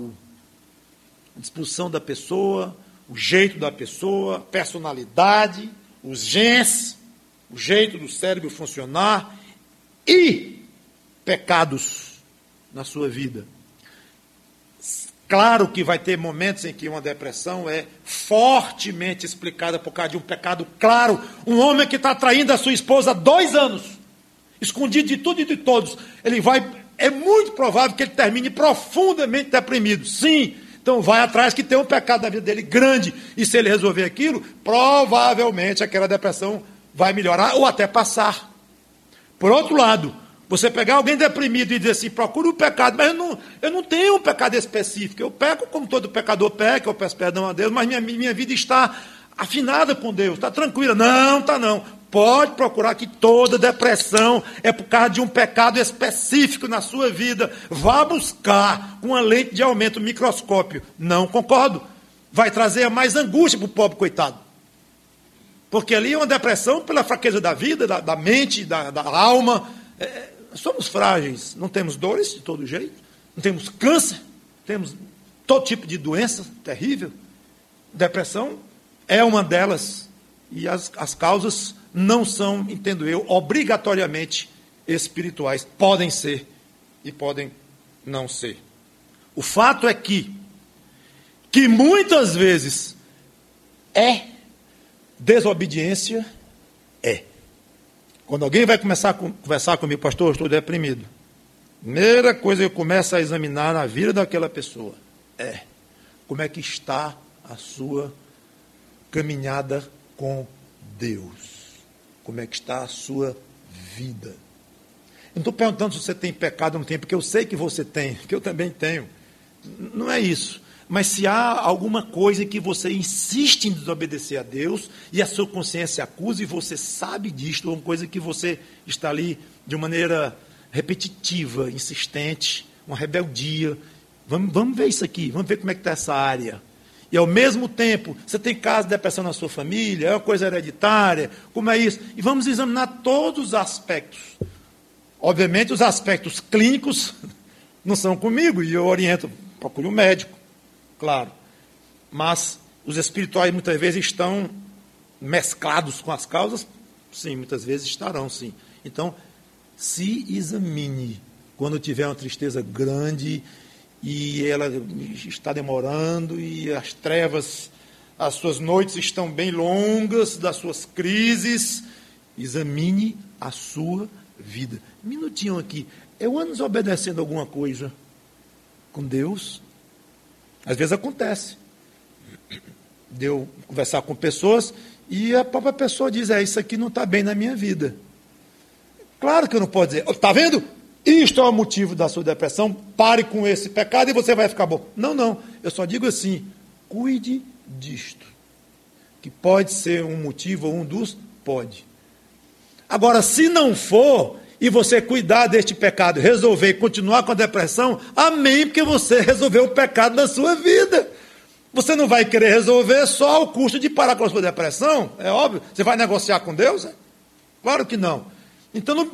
A disposição da pessoa, o jeito da pessoa, a personalidade, os genes, o jeito do cérebro funcionar e pecados na sua vida. Claro que vai ter momentos em que uma depressão é fortemente explicada por causa de um pecado claro. Um homem que está traindo a sua esposa há 2 anos, escondido de tudo e de todos, é muito provável que ele termine profundamente deprimido. Sim, então vai atrás que tem um pecado na vida dele grande. E se ele resolver aquilo, provavelmente aquela depressão vai melhorar ou até passar. Por outro lado, você pegar alguém deprimido e dizer assim, procura o pecado, mas eu não tenho um pecado específico, eu peco como todo pecador peca, eu peço perdão a Deus, mas minha vida está afinada com Deus, está tranquila. Não, está não. Pode procurar que toda depressão é por causa de um pecado específico na sua vida. Vá buscar com uma lente de aumento, microscópio. Não concordo. Vai trazer mais angústia para o pobre coitado. Porque ali é uma depressão pela fraqueza da vida, da mente, da alma. Somos frágeis, não temos dores de todo jeito, não temos câncer, temos todo tipo de doença terrível. Depressão é uma delas, e as causas não são, entendo eu, obrigatoriamente espirituais. Podem ser e podem não ser. O fato é que muitas vezes desobediência é. Quando alguém vai começar a conversar comigo, pastor, eu estou deprimido. Primeira coisa que eu começo a examinar na vida daquela pessoa é como é que está a sua caminhada com Deus. Como é que está a sua vida. Eu não estou perguntando se você tem pecado ou não tem, porque eu sei que você tem, que eu também tenho. Não é isso. Mas se há alguma coisa que você insiste em desobedecer a Deus e a sua consciência acusa e você sabe disto, ou uma coisa que você está ali de maneira repetitiva, insistente, uma rebeldia, vamos ver isso aqui, vamos ver como é que está essa área. E ao mesmo tempo, você tem caso de depressão na sua família, é uma coisa hereditária, como é isso? E vamos examinar todos os aspectos. Obviamente os aspectos clínicos não são comigo, e eu oriento, procure um médico. Claro, mas os espirituais muitas vezes estão mesclados com as causas, sim, muitas vezes estarão, sim. Então, se examine quando tiver uma tristeza grande e ela está demorando e as trevas, as suas noites estão bem longas, das suas crises, examine a sua vida. Um minutinho aqui, eu ando desobedecendo alguma coisa com Deus? Às vezes acontece de eu conversar com pessoas e a própria pessoa diz, isso aqui não está bem na minha vida. Claro que eu não posso dizer, está vendo? Isto é o motivo da sua depressão, pare com esse pecado e você vai ficar bom. Não, eu só digo assim, cuide disto. Que pode ser um motivo ou um dos, pode. Agora, se não for, e você cuidar deste pecado, resolver e continuar com a depressão, amém, porque você resolveu o pecado na sua vida. Você não vai querer resolver só ao custo de parar com a sua depressão, é óbvio. Você vai negociar com Deus? Claro que não. Então,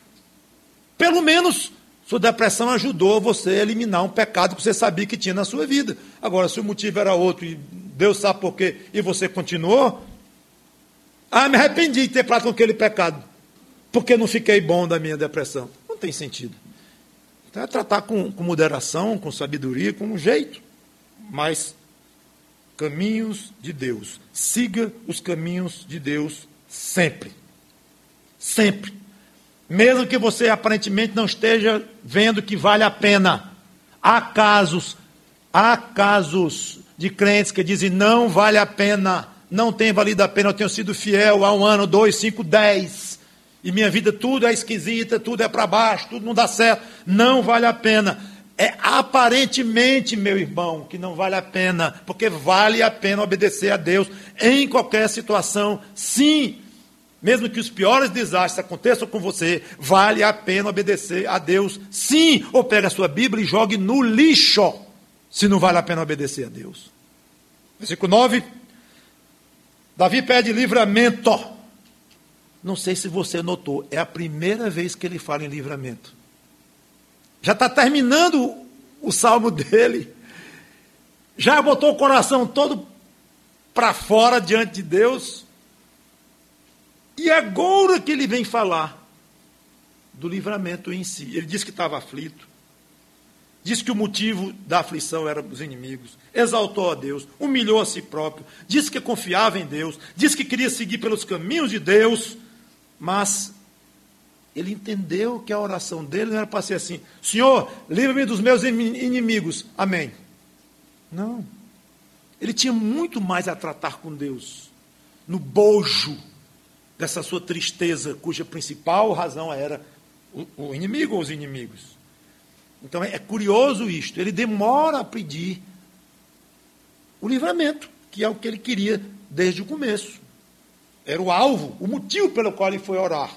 pelo menos, sua depressão ajudou você a eliminar um pecado que você sabia que tinha na sua vida. Agora, se o motivo era outro, e Deus sabe por quê, e você continuou, me arrependi de ter praticado aquele pecado. Porque não fiquei bom da minha depressão. Não tem sentido. Então é tratar com moderação, com sabedoria, com um jeito. Mas caminhos de Deus. Siga os caminhos de Deus sempre. Sempre. Mesmo que você aparentemente não esteja vendo que vale a pena. Há casos de crentes que dizem não vale a pena, não tem valido a pena, eu tenho sido fiel há 1 ano, 2, 5, 10. E minha vida tudo é esquisita, tudo é para baixo, tudo não dá certo, não vale a pena. É aparentemente, meu irmão, que não vale a pena, porque vale a pena obedecer a Deus em qualquer situação, sim. Mesmo que os piores desastres aconteçam com você, vale a pena obedecer a Deus, sim. Ou pega a sua Bíblia e jogue no lixo, se não vale a pena obedecer a Deus. Versículo 9, Davi pede livramento. Não sei se você notou, é a primeira vez que ele fala em livramento. Já está terminando o salmo dele. Já botou o coração todo para fora diante de Deus. E agora que ele vem falar do livramento em si. Ele disse que estava aflito. disse que o motivo da aflição era os inimigos, exaltou a Deus, humilhou a si próprio, disse que confiava em Deus, disse que queria seguir pelos caminhos de Deus, mas ele entendeu que a oração dele não era para ser assim: Senhor, livra-me dos meus inimigos, amém. Não. Ele tinha muito mais a tratar com Deus, no bojo dessa sua tristeza, cuja principal razão era o inimigo ou os inimigos. Então é curioso isto, ele demora a pedir o livramento, que é o que ele queria desde o começo. Era o alvo, o motivo pelo qual ele foi orar.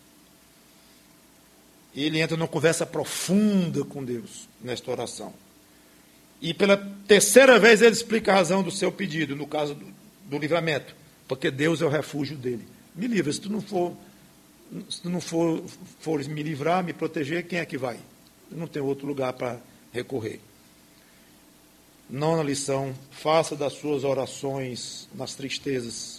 E ele entra numa conversa profunda com Deus nesta oração. E pela terceira vez ele explica a razão do seu pedido, no caso do livramento, porque Deus é o refúgio dele. Me livra, se tu não fores me livrar, me proteger, quem é que vai? Não tem outro lugar para recorrer. Nona lição: faça das suas orações nas tristezas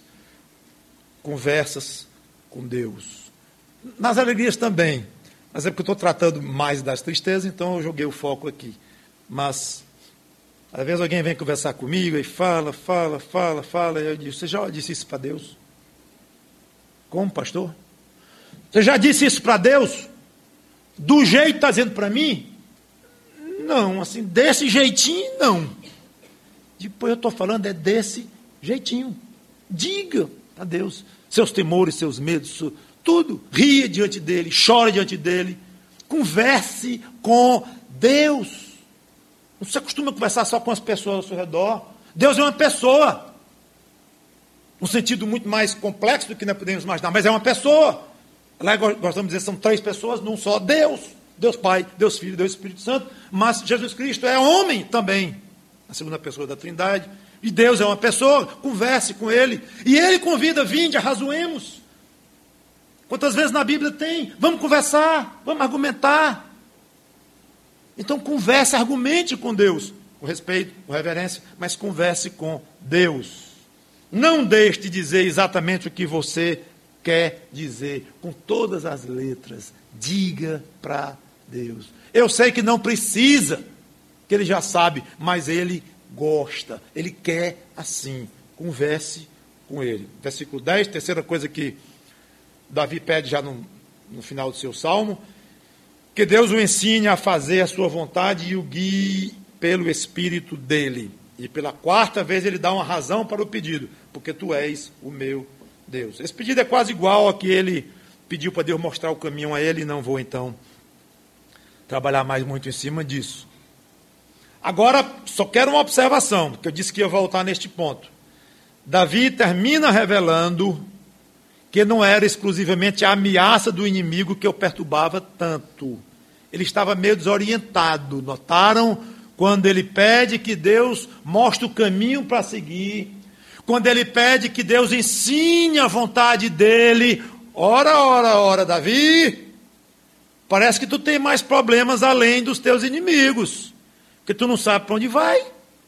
conversas com Deus. Nas alegrias também, mas é porque eu estou tratando mais das tristezas, então eu joguei o foco aqui. Mas às vezes alguém vem conversar comigo e fala, e eu digo: você já disse isso para Deus? Como, pastor? Você já disse isso para Deus? Do jeito que está dizendo para mim? Não, assim, desse jeitinho, não. Depois eu estou falando, é desse jeitinho. Diga a Deus seus temores, seus medos, tudo. Ria diante dele, chore diante dele. Converse com Deus. Não se acostuma a conversar só com as pessoas ao seu redor. Deus é uma pessoa. Um sentido muito mais complexo do que nós podemos imaginar, mas é uma pessoa. Lá gostamos de dizer, são três pessoas num só Deus. Deus Pai, Deus Filho, Deus Espírito Santo. Mas Jesus Cristo é homem também, a segunda pessoa da Trindade. E Deus é uma pessoa, converse com Ele. E Ele convida: vinde, arrazoemos. Quantas vezes na Bíblia tem? Vamos conversar, vamos argumentar. Então converse, argumente com Deus. Com respeito, com reverência, mas converse com Deus. Não deixe de dizer exatamente o que você quer dizer, com todas as letras. Diga para Deus. Eu sei que não precisa, que Ele já sabe, mas Ele gosta, Ele quer assim. Converse com Ele. Versículo 10, terceira coisa que Davi pede já no final do seu salmo: que Deus o ensine a fazer a sua vontade e o guie pelo Espírito dele. E pela quarta vez ele dá uma razão para o pedido: porque tu és o meu Deus. Esse pedido é quase igual ao que ele pediu para Deus mostrar o caminho a ele, e não vou então trabalhar mais muito em cima disso. Agora, só quero uma observação, porque eu disse que ia voltar neste ponto. Davi termina revelando que não era exclusivamente a ameaça do inimigo que o perturbava tanto. Ele estava meio desorientado. Notaram? Quando ele pede que Deus mostre o caminho para seguir, quando ele pede que Deus ensine a vontade dele. Ora, Davi, parece que tu tem mais problemas além dos teus inimigos, porque tu não sabe para onde vai,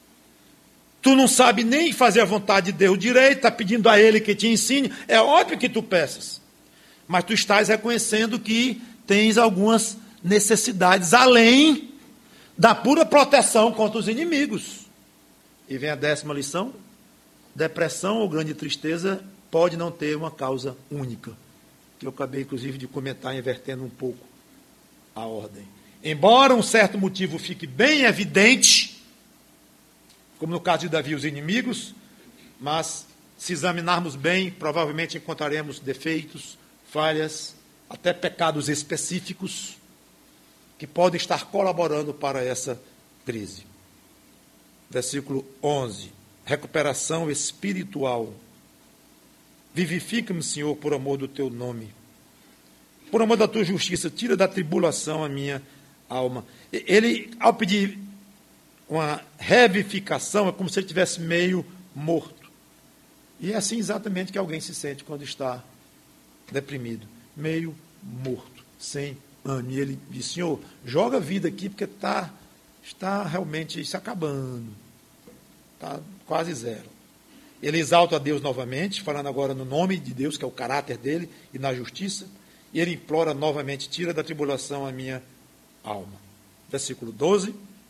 tu não sabe nem fazer a vontade de Deus direito, está pedindo a Ele que te ensine. É óbvio que tu peças, mas tu estás reconhecendo que tens algumas necessidades além da pura proteção contra os inimigos. E vem a 10ª lição: depressão ou grande tristeza pode não ter uma causa única, que eu acabei inclusive de comentar, invertendo um pouco a ordem. Embora um certo motivo fique bem evidente, como no caso de Davi, os inimigos, mas se examinarmos bem, provavelmente encontraremos defeitos, falhas, até pecados específicos que podem estar colaborando para essa crise. Versículo 11. Recuperação espiritual. Vivifica-me, Senhor, por amor do teu nome. Por amor da tua justiça, tira da tribulação a minha alma. Ele, ao pedir uma revivificação, é como se ele estivesse meio morto. E é assim exatamente que alguém se sente quando está deprimido. Meio morto, sem ânimo. E ele diz: Senhor, joga a vida aqui, porque está realmente se acabando. Está quase zero. Ele exalta a Deus novamente, falando agora no nome de Deus, que é o caráter dele, e na justiça. E ele implora novamente: tira da tribulação a minha alma. Versículo 12.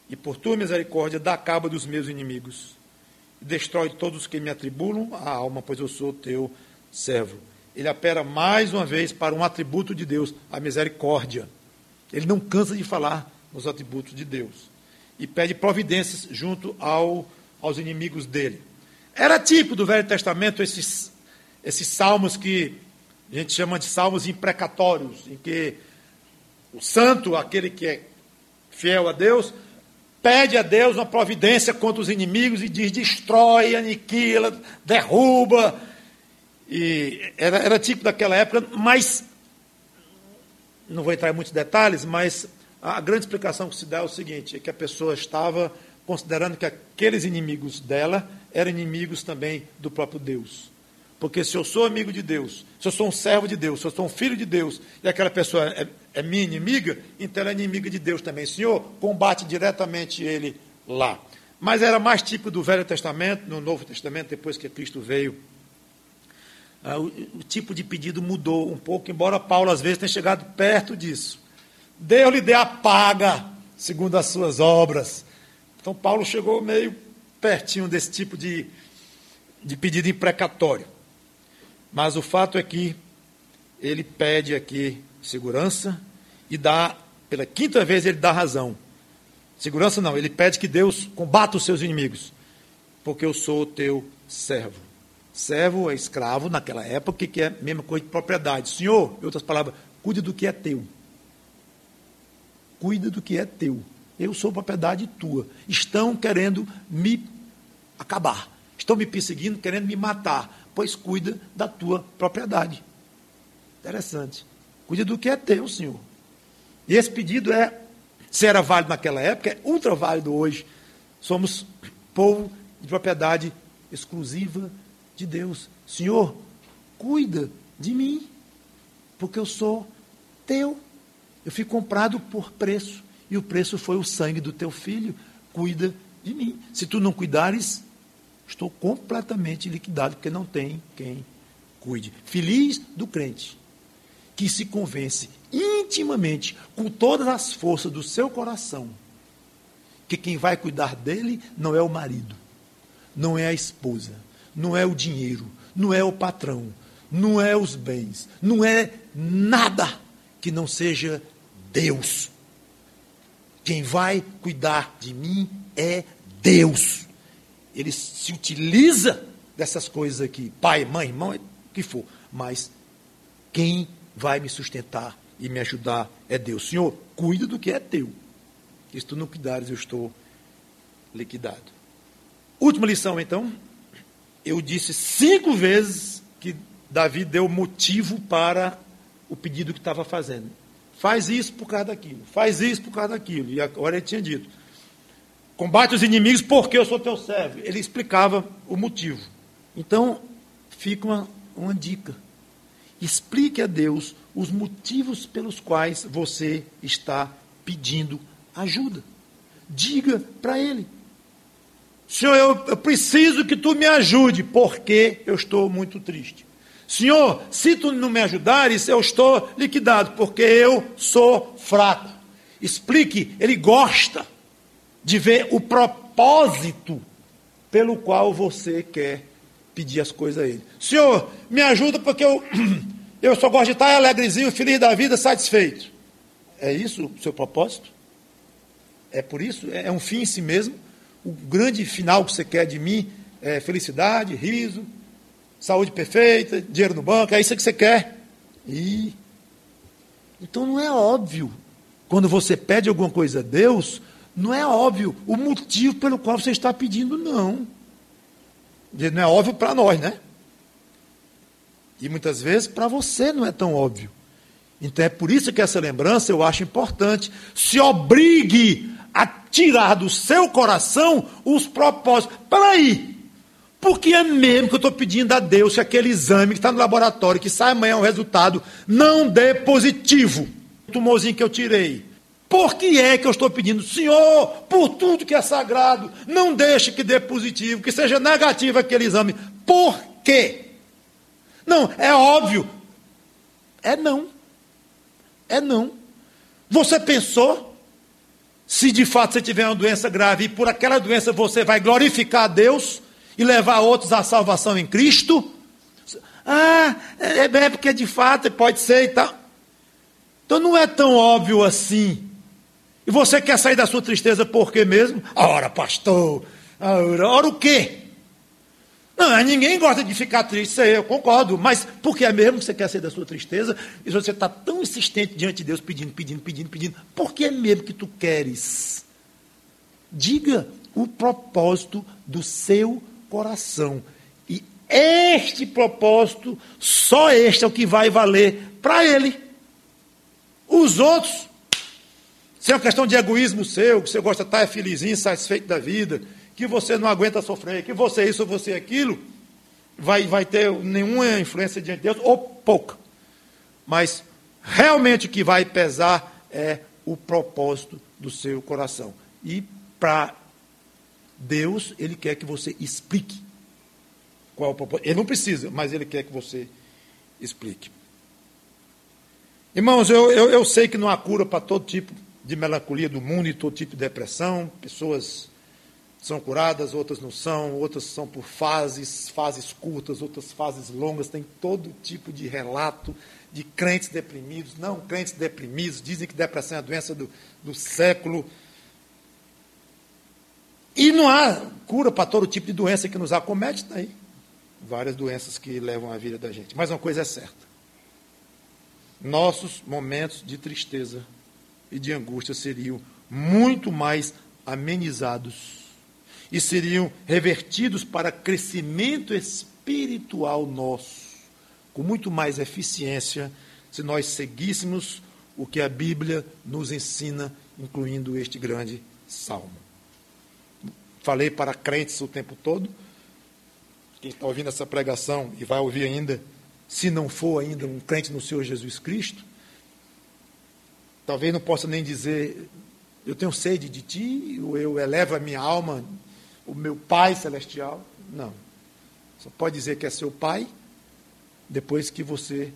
e por tua misericórdia dá cabo dos meus inimigos. E destrói todos os que me atribulam a alma, pois eu sou teu servo. Ele apela mais uma vez para um atributo de Deus, a misericórdia. Ele não cansa de falar nos atributos de Deus. E pede providências junto aos inimigos dele. Era tipo do Velho Testamento esses salmos que a gente chama de salmos imprecatórios, em que o santo, aquele que é fiel a Deus, pede a Deus uma providência contra os inimigos e diz: destrói, aniquila, derruba. E era tipo daquela época, mas não vou entrar em muitos detalhes, mas a grande explicação que se dá é o seguinte: é que a pessoa estava considerando que aqueles inimigos dela eram inimigos também do próprio Deus. Porque se eu sou amigo de Deus, se eu sou um servo de Deus, se eu sou um filho de Deus, e aquela pessoa é minha inimiga, então ela é inimiga de Deus também. Senhor, combate diretamente ele lá. Mas era mais tipo do Velho Testamento. No Novo Testamento, depois que Cristo veio, o tipo de pedido mudou um pouco, embora Paulo às vezes tenha chegado perto disso. Deus lhe dê a paga segundo as suas obras. Então Paulo chegou meio pertinho desse tipo de pedido imprecatório. Mas o fato é que ele pede aqui segurança e dá, pela quinta vez ele dá razão. Segurança não, ele pede que Deus combata os seus inimigos, porque eu sou teu servo. Servo é escravo naquela época, que é a mesma coisa de propriedade. Senhor, em outras palavras, cuida do que é teu. Cuida do que é teu. Eu sou propriedade tua. Estão querendo me acabar. Estão me perseguindo, querendo me matar. Pois cuida da tua propriedade. Interessante. Cuida do que é teu, Senhor. E esse pedido se era válido naquela época, é ultra válido hoje. Somos povo de propriedade exclusiva de Deus. Senhor, cuida de mim, porque eu sou teu. Eu fui comprado por preço, e o preço foi o sangue do teu filho. Cuida de mim. Se tu não cuidares, estou completamente liquidado, porque não tem quem cuide. Feliz do crente que se convence intimamente, com todas as forças do seu coração, que quem vai cuidar dele não é o marido, não é a esposa, não é o dinheiro, não é o patrão, não é os bens, não é nada que não seja Deus. Quem vai cuidar de mim é Deus. Ele se utiliza dessas coisas aqui, pai, mãe, irmão, o que for, mas quem vai me sustentar e me ajudar é Deus. Senhor, cuida do que é teu. Se tu não cuidares, eu estou liquidado. Última lição, então. Eu disse 5 vezes que Davi deu motivo para o pedido que estava fazendo. Faz isso por causa daquilo, faz isso por causa daquilo. E agora ele tinha dito: combate os inimigos porque eu sou teu servo. Ele explicava o motivo. Então, fica uma dica. Explique a Deus os motivos pelos quais você está pedindo ajuda. Diga para Ele: Senhor, eu preciso que tu me ajude, porque eu estou muito triste. Senhor, se tu não me ajudares, eu estou liquidado, porque eu sou fraco. Explique, Ele gosta de ver o propósito pelo qual você quer pedir as coisas a Ele. Senhor, me ajuda porque eu só gosto de estar alegrezinho, feliz da vida, satisfeito. É isso o seu propósito? É por isso? É um fim em si mesmo? O grande final que você quer de mim é felicidade, riso, saúde perfeita, dinheiro no banco, é isso que você quer? Então não é óbvio. Quando você pede alguma coisa a Deus, não é óbvio o motivo pelo qual você está pedindo, não. Não é óbvio para nós, né? E muitas vezes para você não é tão óbvio. Então é por isso que essa lembrança eu acho importante. Se obrigue a tirar do seu coração os propósitos. Peraí, porque é mesmo que eu estou pedindo a Deus que aquele exame que está no laboratório, que sai amanhã o resultado, não dê positivo. O tumorzinho que eu tirei. Por que é que eu estou pedindo? Senhor, por tudo que é sagrado, não deixe que dê positivo, que seja negativo aquele exame. Por quê? Não, é óbvio. É não. É não. Você pensou? Se de fato você tiver uma doença grave e por aquela doença você vai glorificar a Deus e levar outros à salvação em Cristo, é porque de fato pode ser e tal. Então não é tão óbvio assim. E você quer sair da sua tristeza por quê mesmo? Ora, pastor, ora o quê? Não, ninguém gosta de ficar triste, eu concordo, mas por que é mesmo que você quer sair da sua tristeza? E você está tão insistente diante de Deus, pedindo, por que é mesmo que tu queres? Diga o propósito do seu coração. E este propósito, só este é o que vai valer para ele. Os outros, se é uma questão de egoísmo seu, que você gosta de estar felizinho, satisfeito da vida, que você não aguenta sofrer, que você isso ou você aquilo, vai ter nenhuma influência diante de Deus, ou pouca. Mas realmente o que vai pesar é o propósito do seu coração. E para Deus, Ele quer que você explique qual é o propósito. Ele não precisa, mas Ele quer que você explique. Irmãos, eu sei que não há cura para todo tipo de melancolia do mundo e todo tipo de depressão. Pessoas são curadas, outras não são, outras são por fases curtas, outras fases longas. Tem todo tipo de relato de crentes deprimidos, não crentes deprimidos, dizem que depressão é a doença do século. E não há cura para todo tipo de doença que nos acomete, está aí. Várias doenças que levam a vida da gente. Mas uma coisa é certa. Nossos momentos de tristeza e de angústia seriam muito mais amenizados e seriam revertidos para crescimento espiritual nosso, com muito mais eficiência, se nós seguíssemos o que a Bíblia nos ensina, incluindo este grande salmo. Falei para crentes o tempo todo. Quem está ouvindo essa pregação e vai ouvir ainda, se não for ainda um crente no Senhor Jesus Cristo, talvez não possa nem dizer, eu tenho sede de ti, ou eu elevo a minha alma, o meu Pai Celestial. Não. Só pode dizer que é seu Pai, depois que você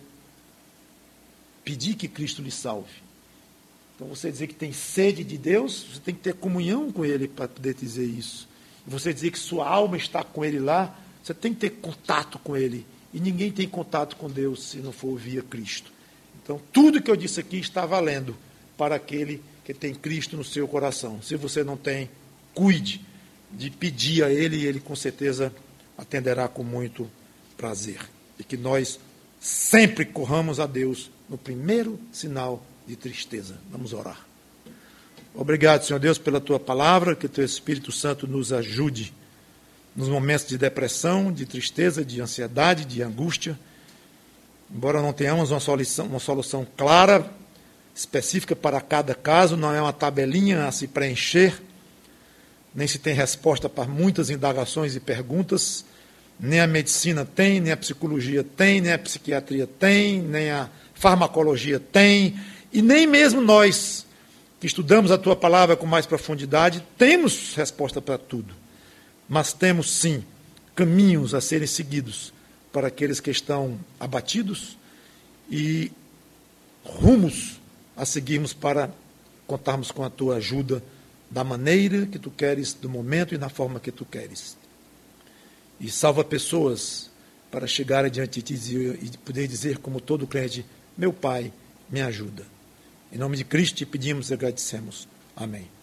pedir que Cristo lhe salve. Então, você dizer que tem sede de Deus, você tem que ter comunhão com Ele para poder dizer isso. E você dizer que sua alma está com Ele lá, você tem que ter contato com Ele. E ninguém tem contato com Deus se não for via Cristo. Então, tudo que eu disse aqui está valendo para aquele que tem Cristo no seu coração. Se você não tem, cuide de pedir a Ele, e Ele com certeza atenderá com muito prazer. E que nós sempre corramos a Deus no primeiro sinal de tristeza. Vamos orar. Obrigado, Senhor Deus, pela Tua palavra, que o Teu Espírito Santo nos ajude nos momentos de depressão, de tristeza, de ansiedade, de angústia. Embora não tenhamos uma solução clara, específica para cada caso, não é uma tabelinha a se preencher, nem se tem resposta para muitas indagações e perguntas, nem a medicina tem, nem a psicologia tem, nem a psiquiatria tem, nem a farmacologia tem, e nem mesmo nós, que estudamos a Tua palavra com mais profundidade, temos resposta para tudo. Mas temos, sim, caminhos a serem seguidos para aqueles que estão abatidos e rumos a seguirmos para contarmos com a Tua ajuda da maneira que Tu queres, do momento e na forma que Tu queres. E salva pessoas para chegar diante de Ti e poder dizer, como todo crente, meu Pai, me ajuda. Em nome de Cristo te pedimos e agradecemos. Amém.